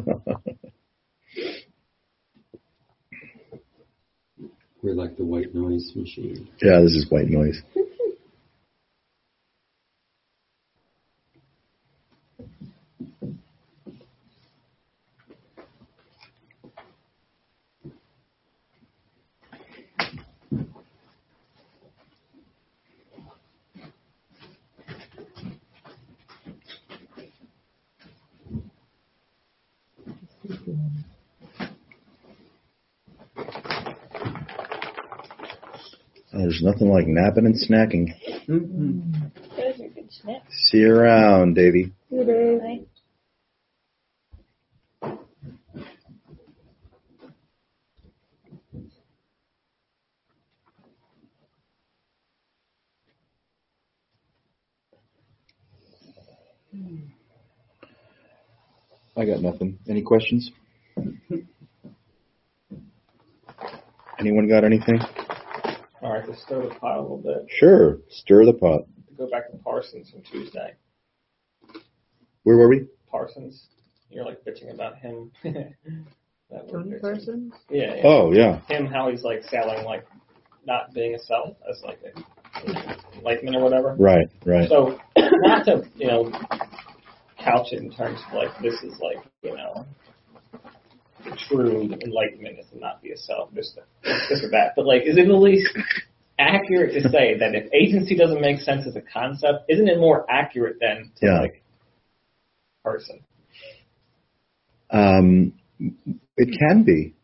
We're like the white noise machine. Yeah, this is white noise. Oh, there's nothing like napping and snacking. Mm-hmm. Those are good snacks. See you around, Davey. Bye. I got nothing. Any questions? Anyone got anything? All right, to stir the pot a little bit. Sure. Stir the pot. To go back to Parsons from Tuesday. Where were we? Parsons. You're like bitching about him. That word Tony bitching. Parsons? Yeah, yeah. Oh, yeah. Him, how he's like selling like not being a self as like a enlightenment or whatever. Right, right. So not to you know couch it in terms of like this is like, you know, the true enlightenment is to not be a self, this, this or that. But like, is it at least accurate to say that if agency doesn't make sense as a concept, isn't it more accurate than to Yeah. like person? Um, it can be.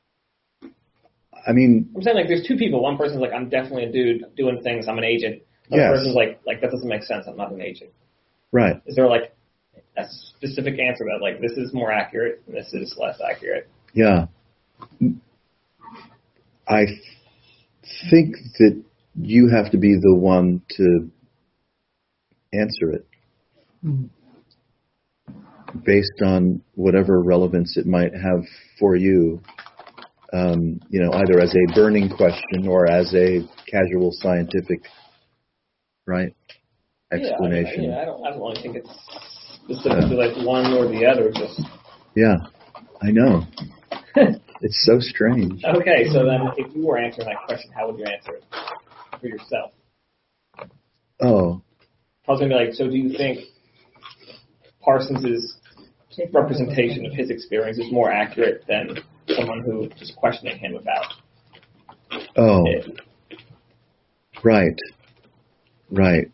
I mean, I'm saying like there's two people. One person's like, I'm definitely a dude doing things. I'm an agent. The Yes. other person's like, like that doesn't make sense. I'm not an agent. right. Is there like a specific answer that like this is more accurate and this is less accurate? Yeah. I th- think that you have to be the one to answer it Mm. based on whatever relevance it might have for you. Um, you know, either as a burning question or as a casual scientific, right, explanation. Yeah, I, mean, I, yeah, I don't. I don't really think it's specifically like one or the other. Just Yeah, I know. It's so strange. okay. So then, if you were answering that question, how would you answer it for yourself? Oh, I was gonna be like, so do you think Parsons' representation of his experience is more accurate than someone who is questioning him about oh, it? right, right.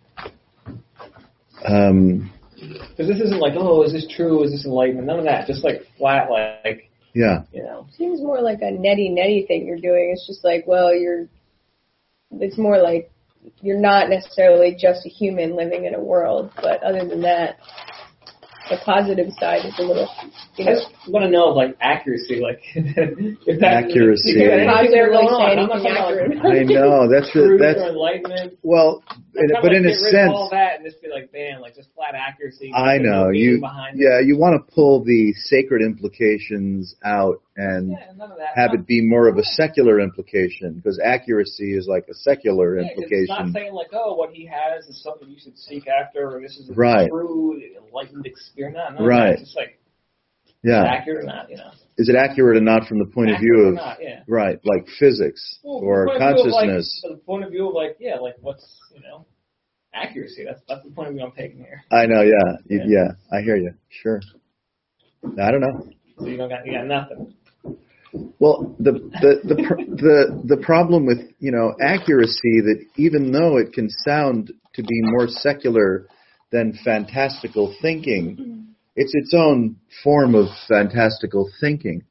Um, Because this isn't like, oh, is this true? Is this enlightenment? None of that. Just like flat, like, yeah, you know. Seems more like a netty netty thing you're doing. It's just like, well, you're. It's more like you're not necessarily just a human living in a world, but other than that, the positive side is a little, you I know. just want to know, like, accuracy, like, if that's Accuracy. If there's anything there going on. I'm not Anything talking about, I know. That's like, re- truth that's or enlightenment. well, I'm in, trying but to, in like, a get rid of sense, all that and just be like, man, like, just flat accuracy. I There's no know meaning you. behind it. Yeah, you want to pull the sacred implications out and Yeah, none of that. have Not- it be more of a secular implication, because accuracy is like a secular yeah, 'cause it's not implication. saying like, oh, what he has is something you should seek after, or this is a Right. true enlightened experience. No, no, Right. It's just like, Yeah, accurate or not, you know. is it accurate or not from the point of Accurate view or of not, yeah. right, like physics Well, or from the point of view of, like, consciousness? from the point of view of like, yeah, like what's, you know, accuracy. That's that's the point of view I'm taking here. I know. Yeah, y- Yeah. yeah, I hear you. Sure. I don't know. So you don't got you got nothing. Well, the the the pr- the the problem with, you know, accuracy, that even though it can sound to be more secular than fantastical thinking, it's its own form of fantastical thinking.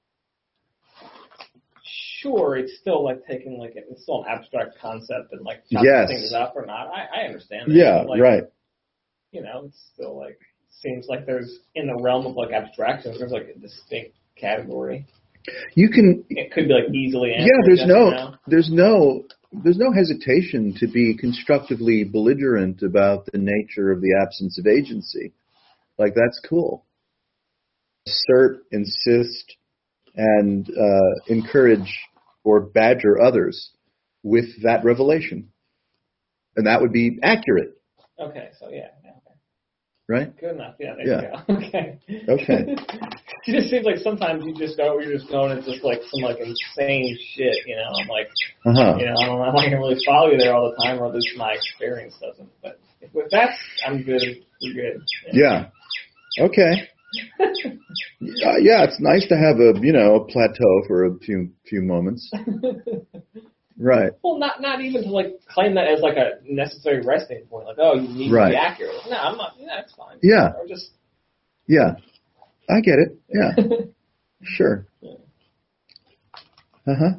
Sure, it's still like taking like it's still an abstract concept and like chopping Yes. things up or not. I, I understand that. Yeah, Like, right. You know, it's still like seems like there's in the realm of like abstractions, there's like a distinct category. You can. It could be like easily answered. Yeah, there's yes no, or no. there's no, there's no hesitation to be constructively belligerent about the nature of the absence of agency. Like, that's cool. Assert, insist, and uh, encourage or badger others with that revelation, and that would be accurate, Okay, so yeah, yeah, okay. right? Good enough. Yeah, there Yeah. you go. Okay. Okay. It just seems like sometimes you just go, you're just going into just like some like insane shit, you know. I'm like, Uh huh. you know, I don't know if I can really follow you there all the time, or at least my experience doesn't. But if with that, I'm good. We're good. Yeah. Okay. Uh, yeah, it's nice to have a, you know, a plateau for a few few moments. Right. Well, not not even to like claim that as like a necessary resting point. Like, oh, you need Right. to be accurate. No, I'm not. Yeah, that's fine. Yeah. Or just Yeah. I get it. Yeah. Sure. Yeah. Uh huh.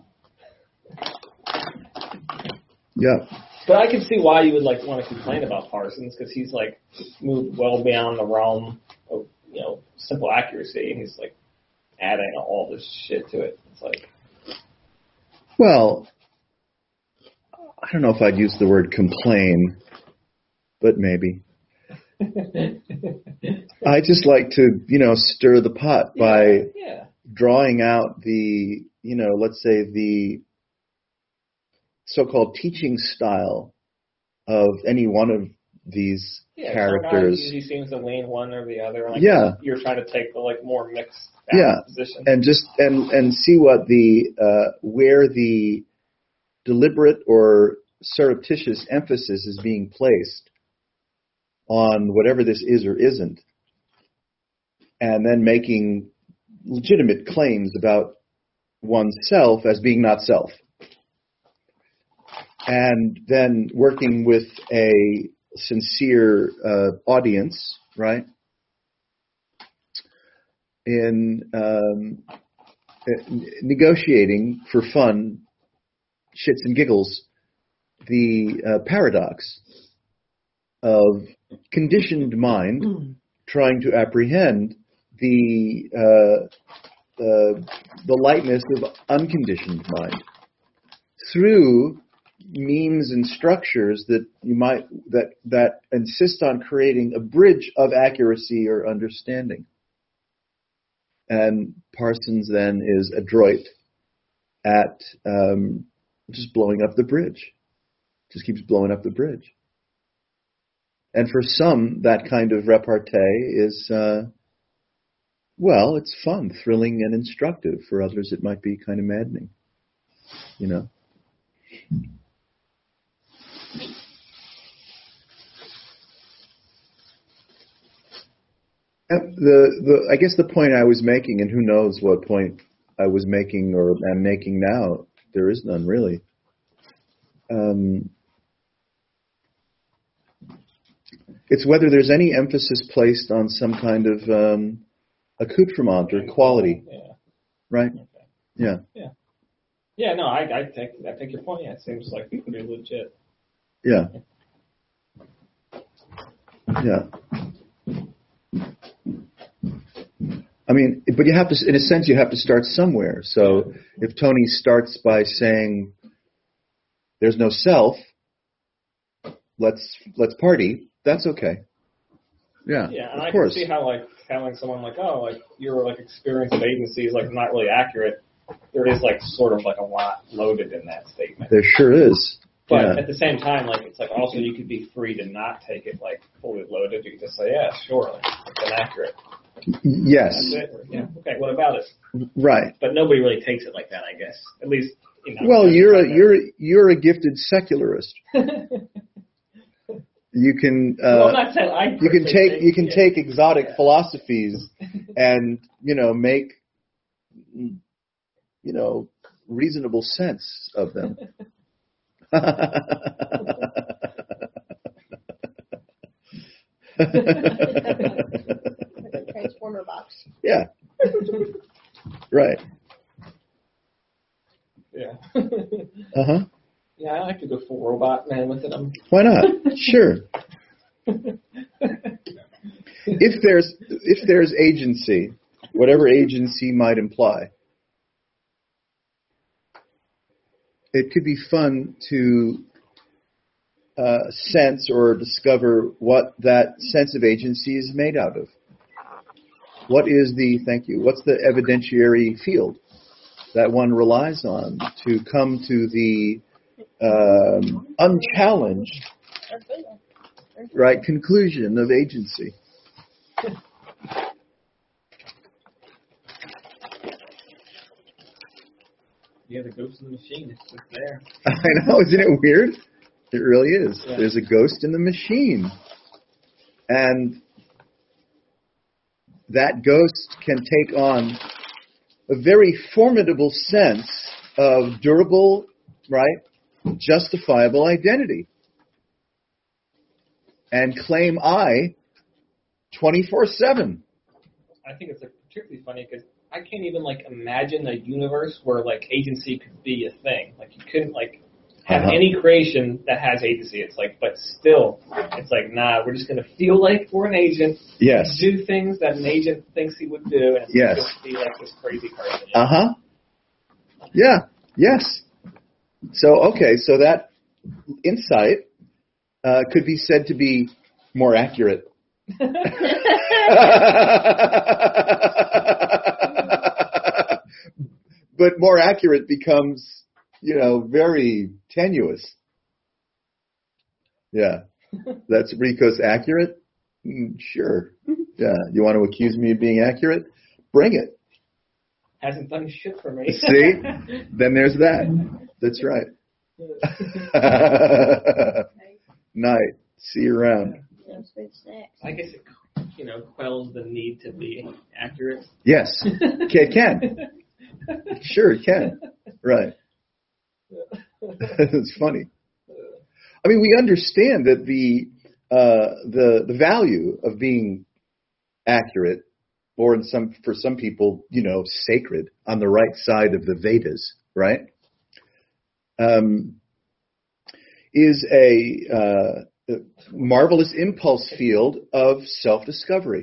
Yeah. But I can see why you would like want to complain about Parsons, because he's like moved well beyond the realm of, you know, simple accuracy. He's like adding all this shit to it. It's like, Well, I don't know if I'd use the word complain, but maybe. I just like to, you know, stir the pot by yeah, drawing out the, you know, let's say the so-called teaching style of any one of these yeah. characters. Sometimes he seems to lean one or the other. Like, Yeah. you're trying to take the like more mixed Yeah. position. And just and and see what the uh, where the deliberate or surreptitious emphasis is being placed on whatever this is or isn't, and then making legitimate claims about oneself as being not self. And then working with a sincere uh, audience, right, in um, negotiating for fun, shits and giggles, the uh, paradox of conditioned mind trying to apprehend the uh, uh, the lightness of unconditioned mind through memes and structures that you might that that insist on creating a bridge of accuracy or understanding. And Parsons then is adroit at um, just blowing up the bridge. Just keeps blowing up the bridge. And for some, that kind of repartee is, uh, well, it's fun, thrilling, and instructive. For others, it might be kind of maddening, you know. And the the I guess the point I was making, and who knows what point I was making or am making now, there is none really. Um, It's whether there's any emphasis placed on some kind of um, accoutrement or quality, Yeah. right? Okay. Yeah. Yeah. Yeah. No, I I take I take your point. Yeah, it seems like pretty legit. Yeah. Yeah. I mean, but you have to, in a sense, you have to start somewhere. So if Tony starts by saying, "There's no self, let's let's party," that's okay. Yeah, Yeah, and of I course. can see how like telling someone like, oh, like your like experience of agency is like not really accurate. There is like sort of like a lot loaded in that statement. There sure is. But Yeah. at the same time, like it's like also you could be free to not take it like fully loaded. You could just say, yeah, sure, like, it's inaccurate. Yes. That's it. Or, yeah. Okay. What about it? Right. But nobody really takes it like that, I guess. At least you know. Well, you're a you're you're a gifted secularist. You can uh, well, I'm not saying I. you can take take you can it. take exotic Yeah. philosophies and you know make you know reasonable sense of them. Like a transformer box. Yeah. Right. Yeah. Uh huh. Yeah, I like to go full robot man with it. I'm. Why not? Sure. If there's if there's agency, whatever agency might imply, it could be fun to uh, sense or discover what that sense of agency is made out of. What is the thank you? What's the evidentiary field that one relies on to come to the um, unchallenged, right, conclusion of agency? Yeah, the ghost in the machine is just there. I know, isn't it weird? It really is. Yeah. There's a ghost in the machine. And that ghost can take on a very formidable sense of durable, right, justifiable identity. And claim I twenty-four seven. I think it's like particularly funny because I can't even like imagine a universe where like agency could be a thing. Like you couldn't like have Uh-huh. any creation that has agency. It's like, but still, it's like, nah, we're just gonna feel like we're an agent, Yes. do things that an agent thinks he would do, and Yes. just be like this crazy person. Uh-huh. Yeah. Yes. So, okay, so that insight uh, could be said to be more accurate. But more accurate becomes, you know, very tenuous. Yeah. That's Rico's accurate? Mm, sure. Yeah. You want to accuse me of being accurate? Bring it. Hasn't done shit for me. See? Then there's that. That's right. Night. See you around. Those good snacks. I guess it, you know, quells the need to be accurate. Yes, it can. Sure, it can. Right. It's funny. I mean, we understand that the uh, the the value of being accurate, or in some for some people, you know, sacred, on the right side of the Vedas, right? Um, is a, uh, a marvelous impulse field of self-discovery.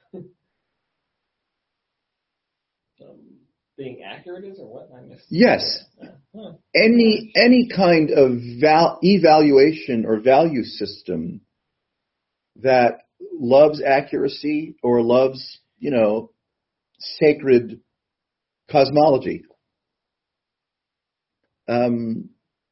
Um, being accurate is, or what? I missed. Yes. Yeah. Huh. Any any kind of val- evaluation or value system that loves accuracy or loves, you know, sacred cosmology. Um,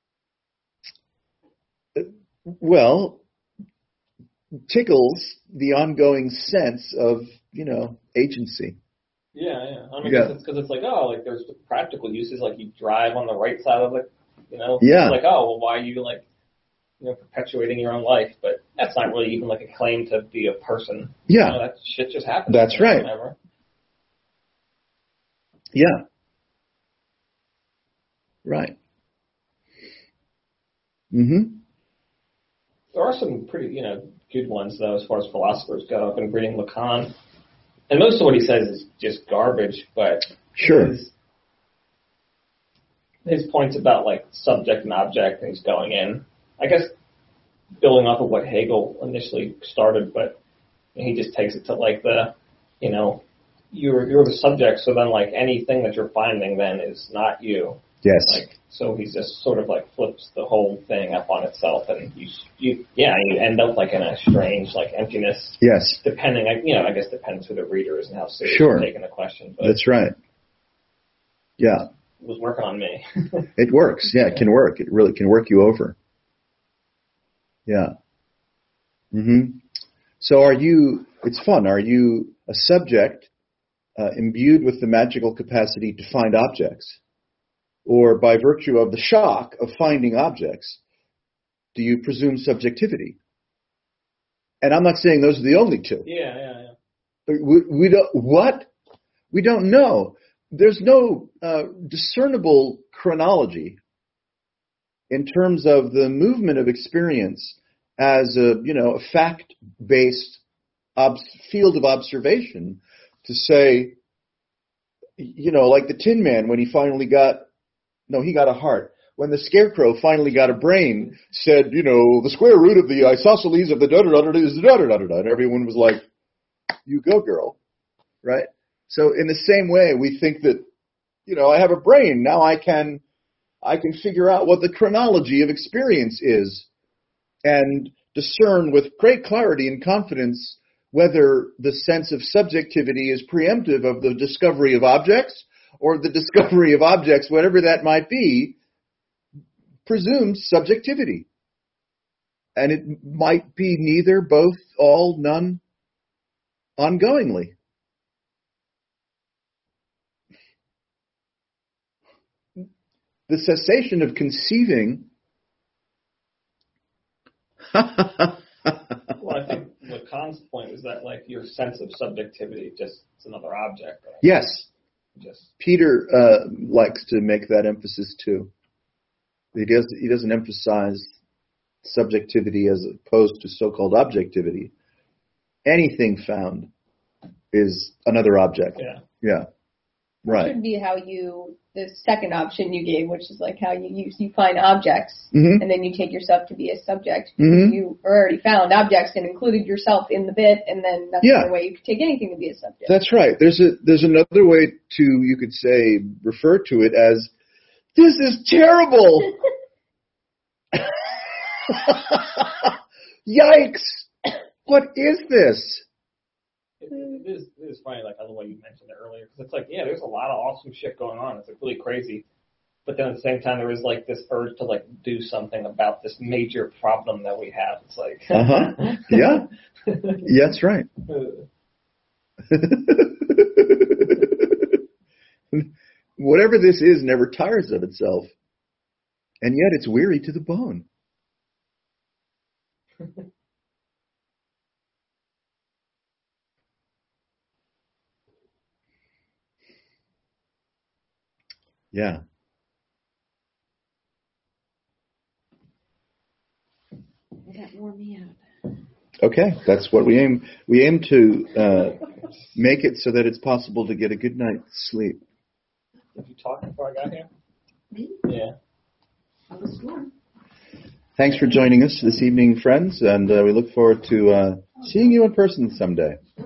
well, tickles the ongoing sense of, you know, agency. Yeah, yeah. I mean, Yeah. it's because it's like, oh, like there's practical uses, like you drive on the right side of the, you know, Yeah. It's like, oh, well, why are you like, you know, perpetuating your own life? But that's not really even like a claim to be a person. Yeah. You know, that shit just happens. That's you know, right. Whatever. Yeah. Right. Mm-hmm. There are some pretty, you know, good ones though, as far as philosophers go. I've been reading Lacan, and most of what he says is just garbage. But Sure. his, his points about like subject and object, and he's going in, I guess, building off of what Hegel initially started, but he just takes it to like the, you know, you're you're the subject, so then like anything that you're finding then is not you. Yes. Like, so he just sort of like flips the whole thing up on itself, and you, you, yeah, you end up like in a strange like emptiness. Yes. Depending, like, you know, I guess depends who the reader is and how serious Sure. you're taking the question. But That's right. Yeah. it was working on me. It works. Yeah, it can work. It really can work you over. Yeah. Mm-hmm. So are you, it's fun, are you a subject uh, imbued with the magical capacity to find objects? Or by virtue of the shock of finding objects, do you presume subjectivity? And I'm not saying those are the only two. yeah, yeah, yeah. But we, we don't, what? We don't know. There's no uh, discernible chronology in terms of the movement of experience as a, you know, a fact-based ob- field of observation to say, you know, like the Tin Man when he finally got, no, he got a heart. When the Scarecrow finally got a brain, said, you know, the square root of the isosceles of the da-da-da-da is the da-da-da-da-da, and everyone was like, you go, girl, right? So in the same way, we think that, you know, I have a brain, now I can, I can figure out what the chronology of experience is and discern with great clarity and confidence whether the sense of subjectivity is preemptive of the discovery of objects or the discovery of objects, whatever that might be, presumes subjectivity. And it might be neither, both, all, none, ongoingly. The cessation of conceiving. Well, I think Lacan's point is that like your sense of subjectivity just it's another object. Right? Yes. Just Peter uh, likes to make that emphasis too. He does. He doesn't emphasize subjectivity as opposed to so-called objectivity. Anything found is another object. yeah. Yeah. That Right. should be how you, the second option you gave, which is like how you use, you find objects, Mm-hmm. and then you take yourself to be a subject. Mhm. You already found objects and included yourself in the bit, and then that's Yeah. the way you could take anything to be a subject. That's right. There's a there's another way to, you could say, refer to it as, this is terrible. Yikes! What is this? It, it is it is funny, like the way you mentioned it earlier, because it's like, yeah, there's a lot of awesome shit going on. It's like really crazy, but then at the same time, there is like this urge to like do something about this major problem that we have. It's like, Uh-huh. Yeah. Yeah, that's right. Whatever this is never tires of itself, and yet it's weary to the bone. Yeah. That wore me out. Okay, that's what we aim. We aim to uh, make it so that it's possible to get a good night's sleep. Did you talk before I got here? Me? Yeah. I was sworn. Thanks for joining us this evening, friends, and uh, we look forward to uh, seeing you in person someday.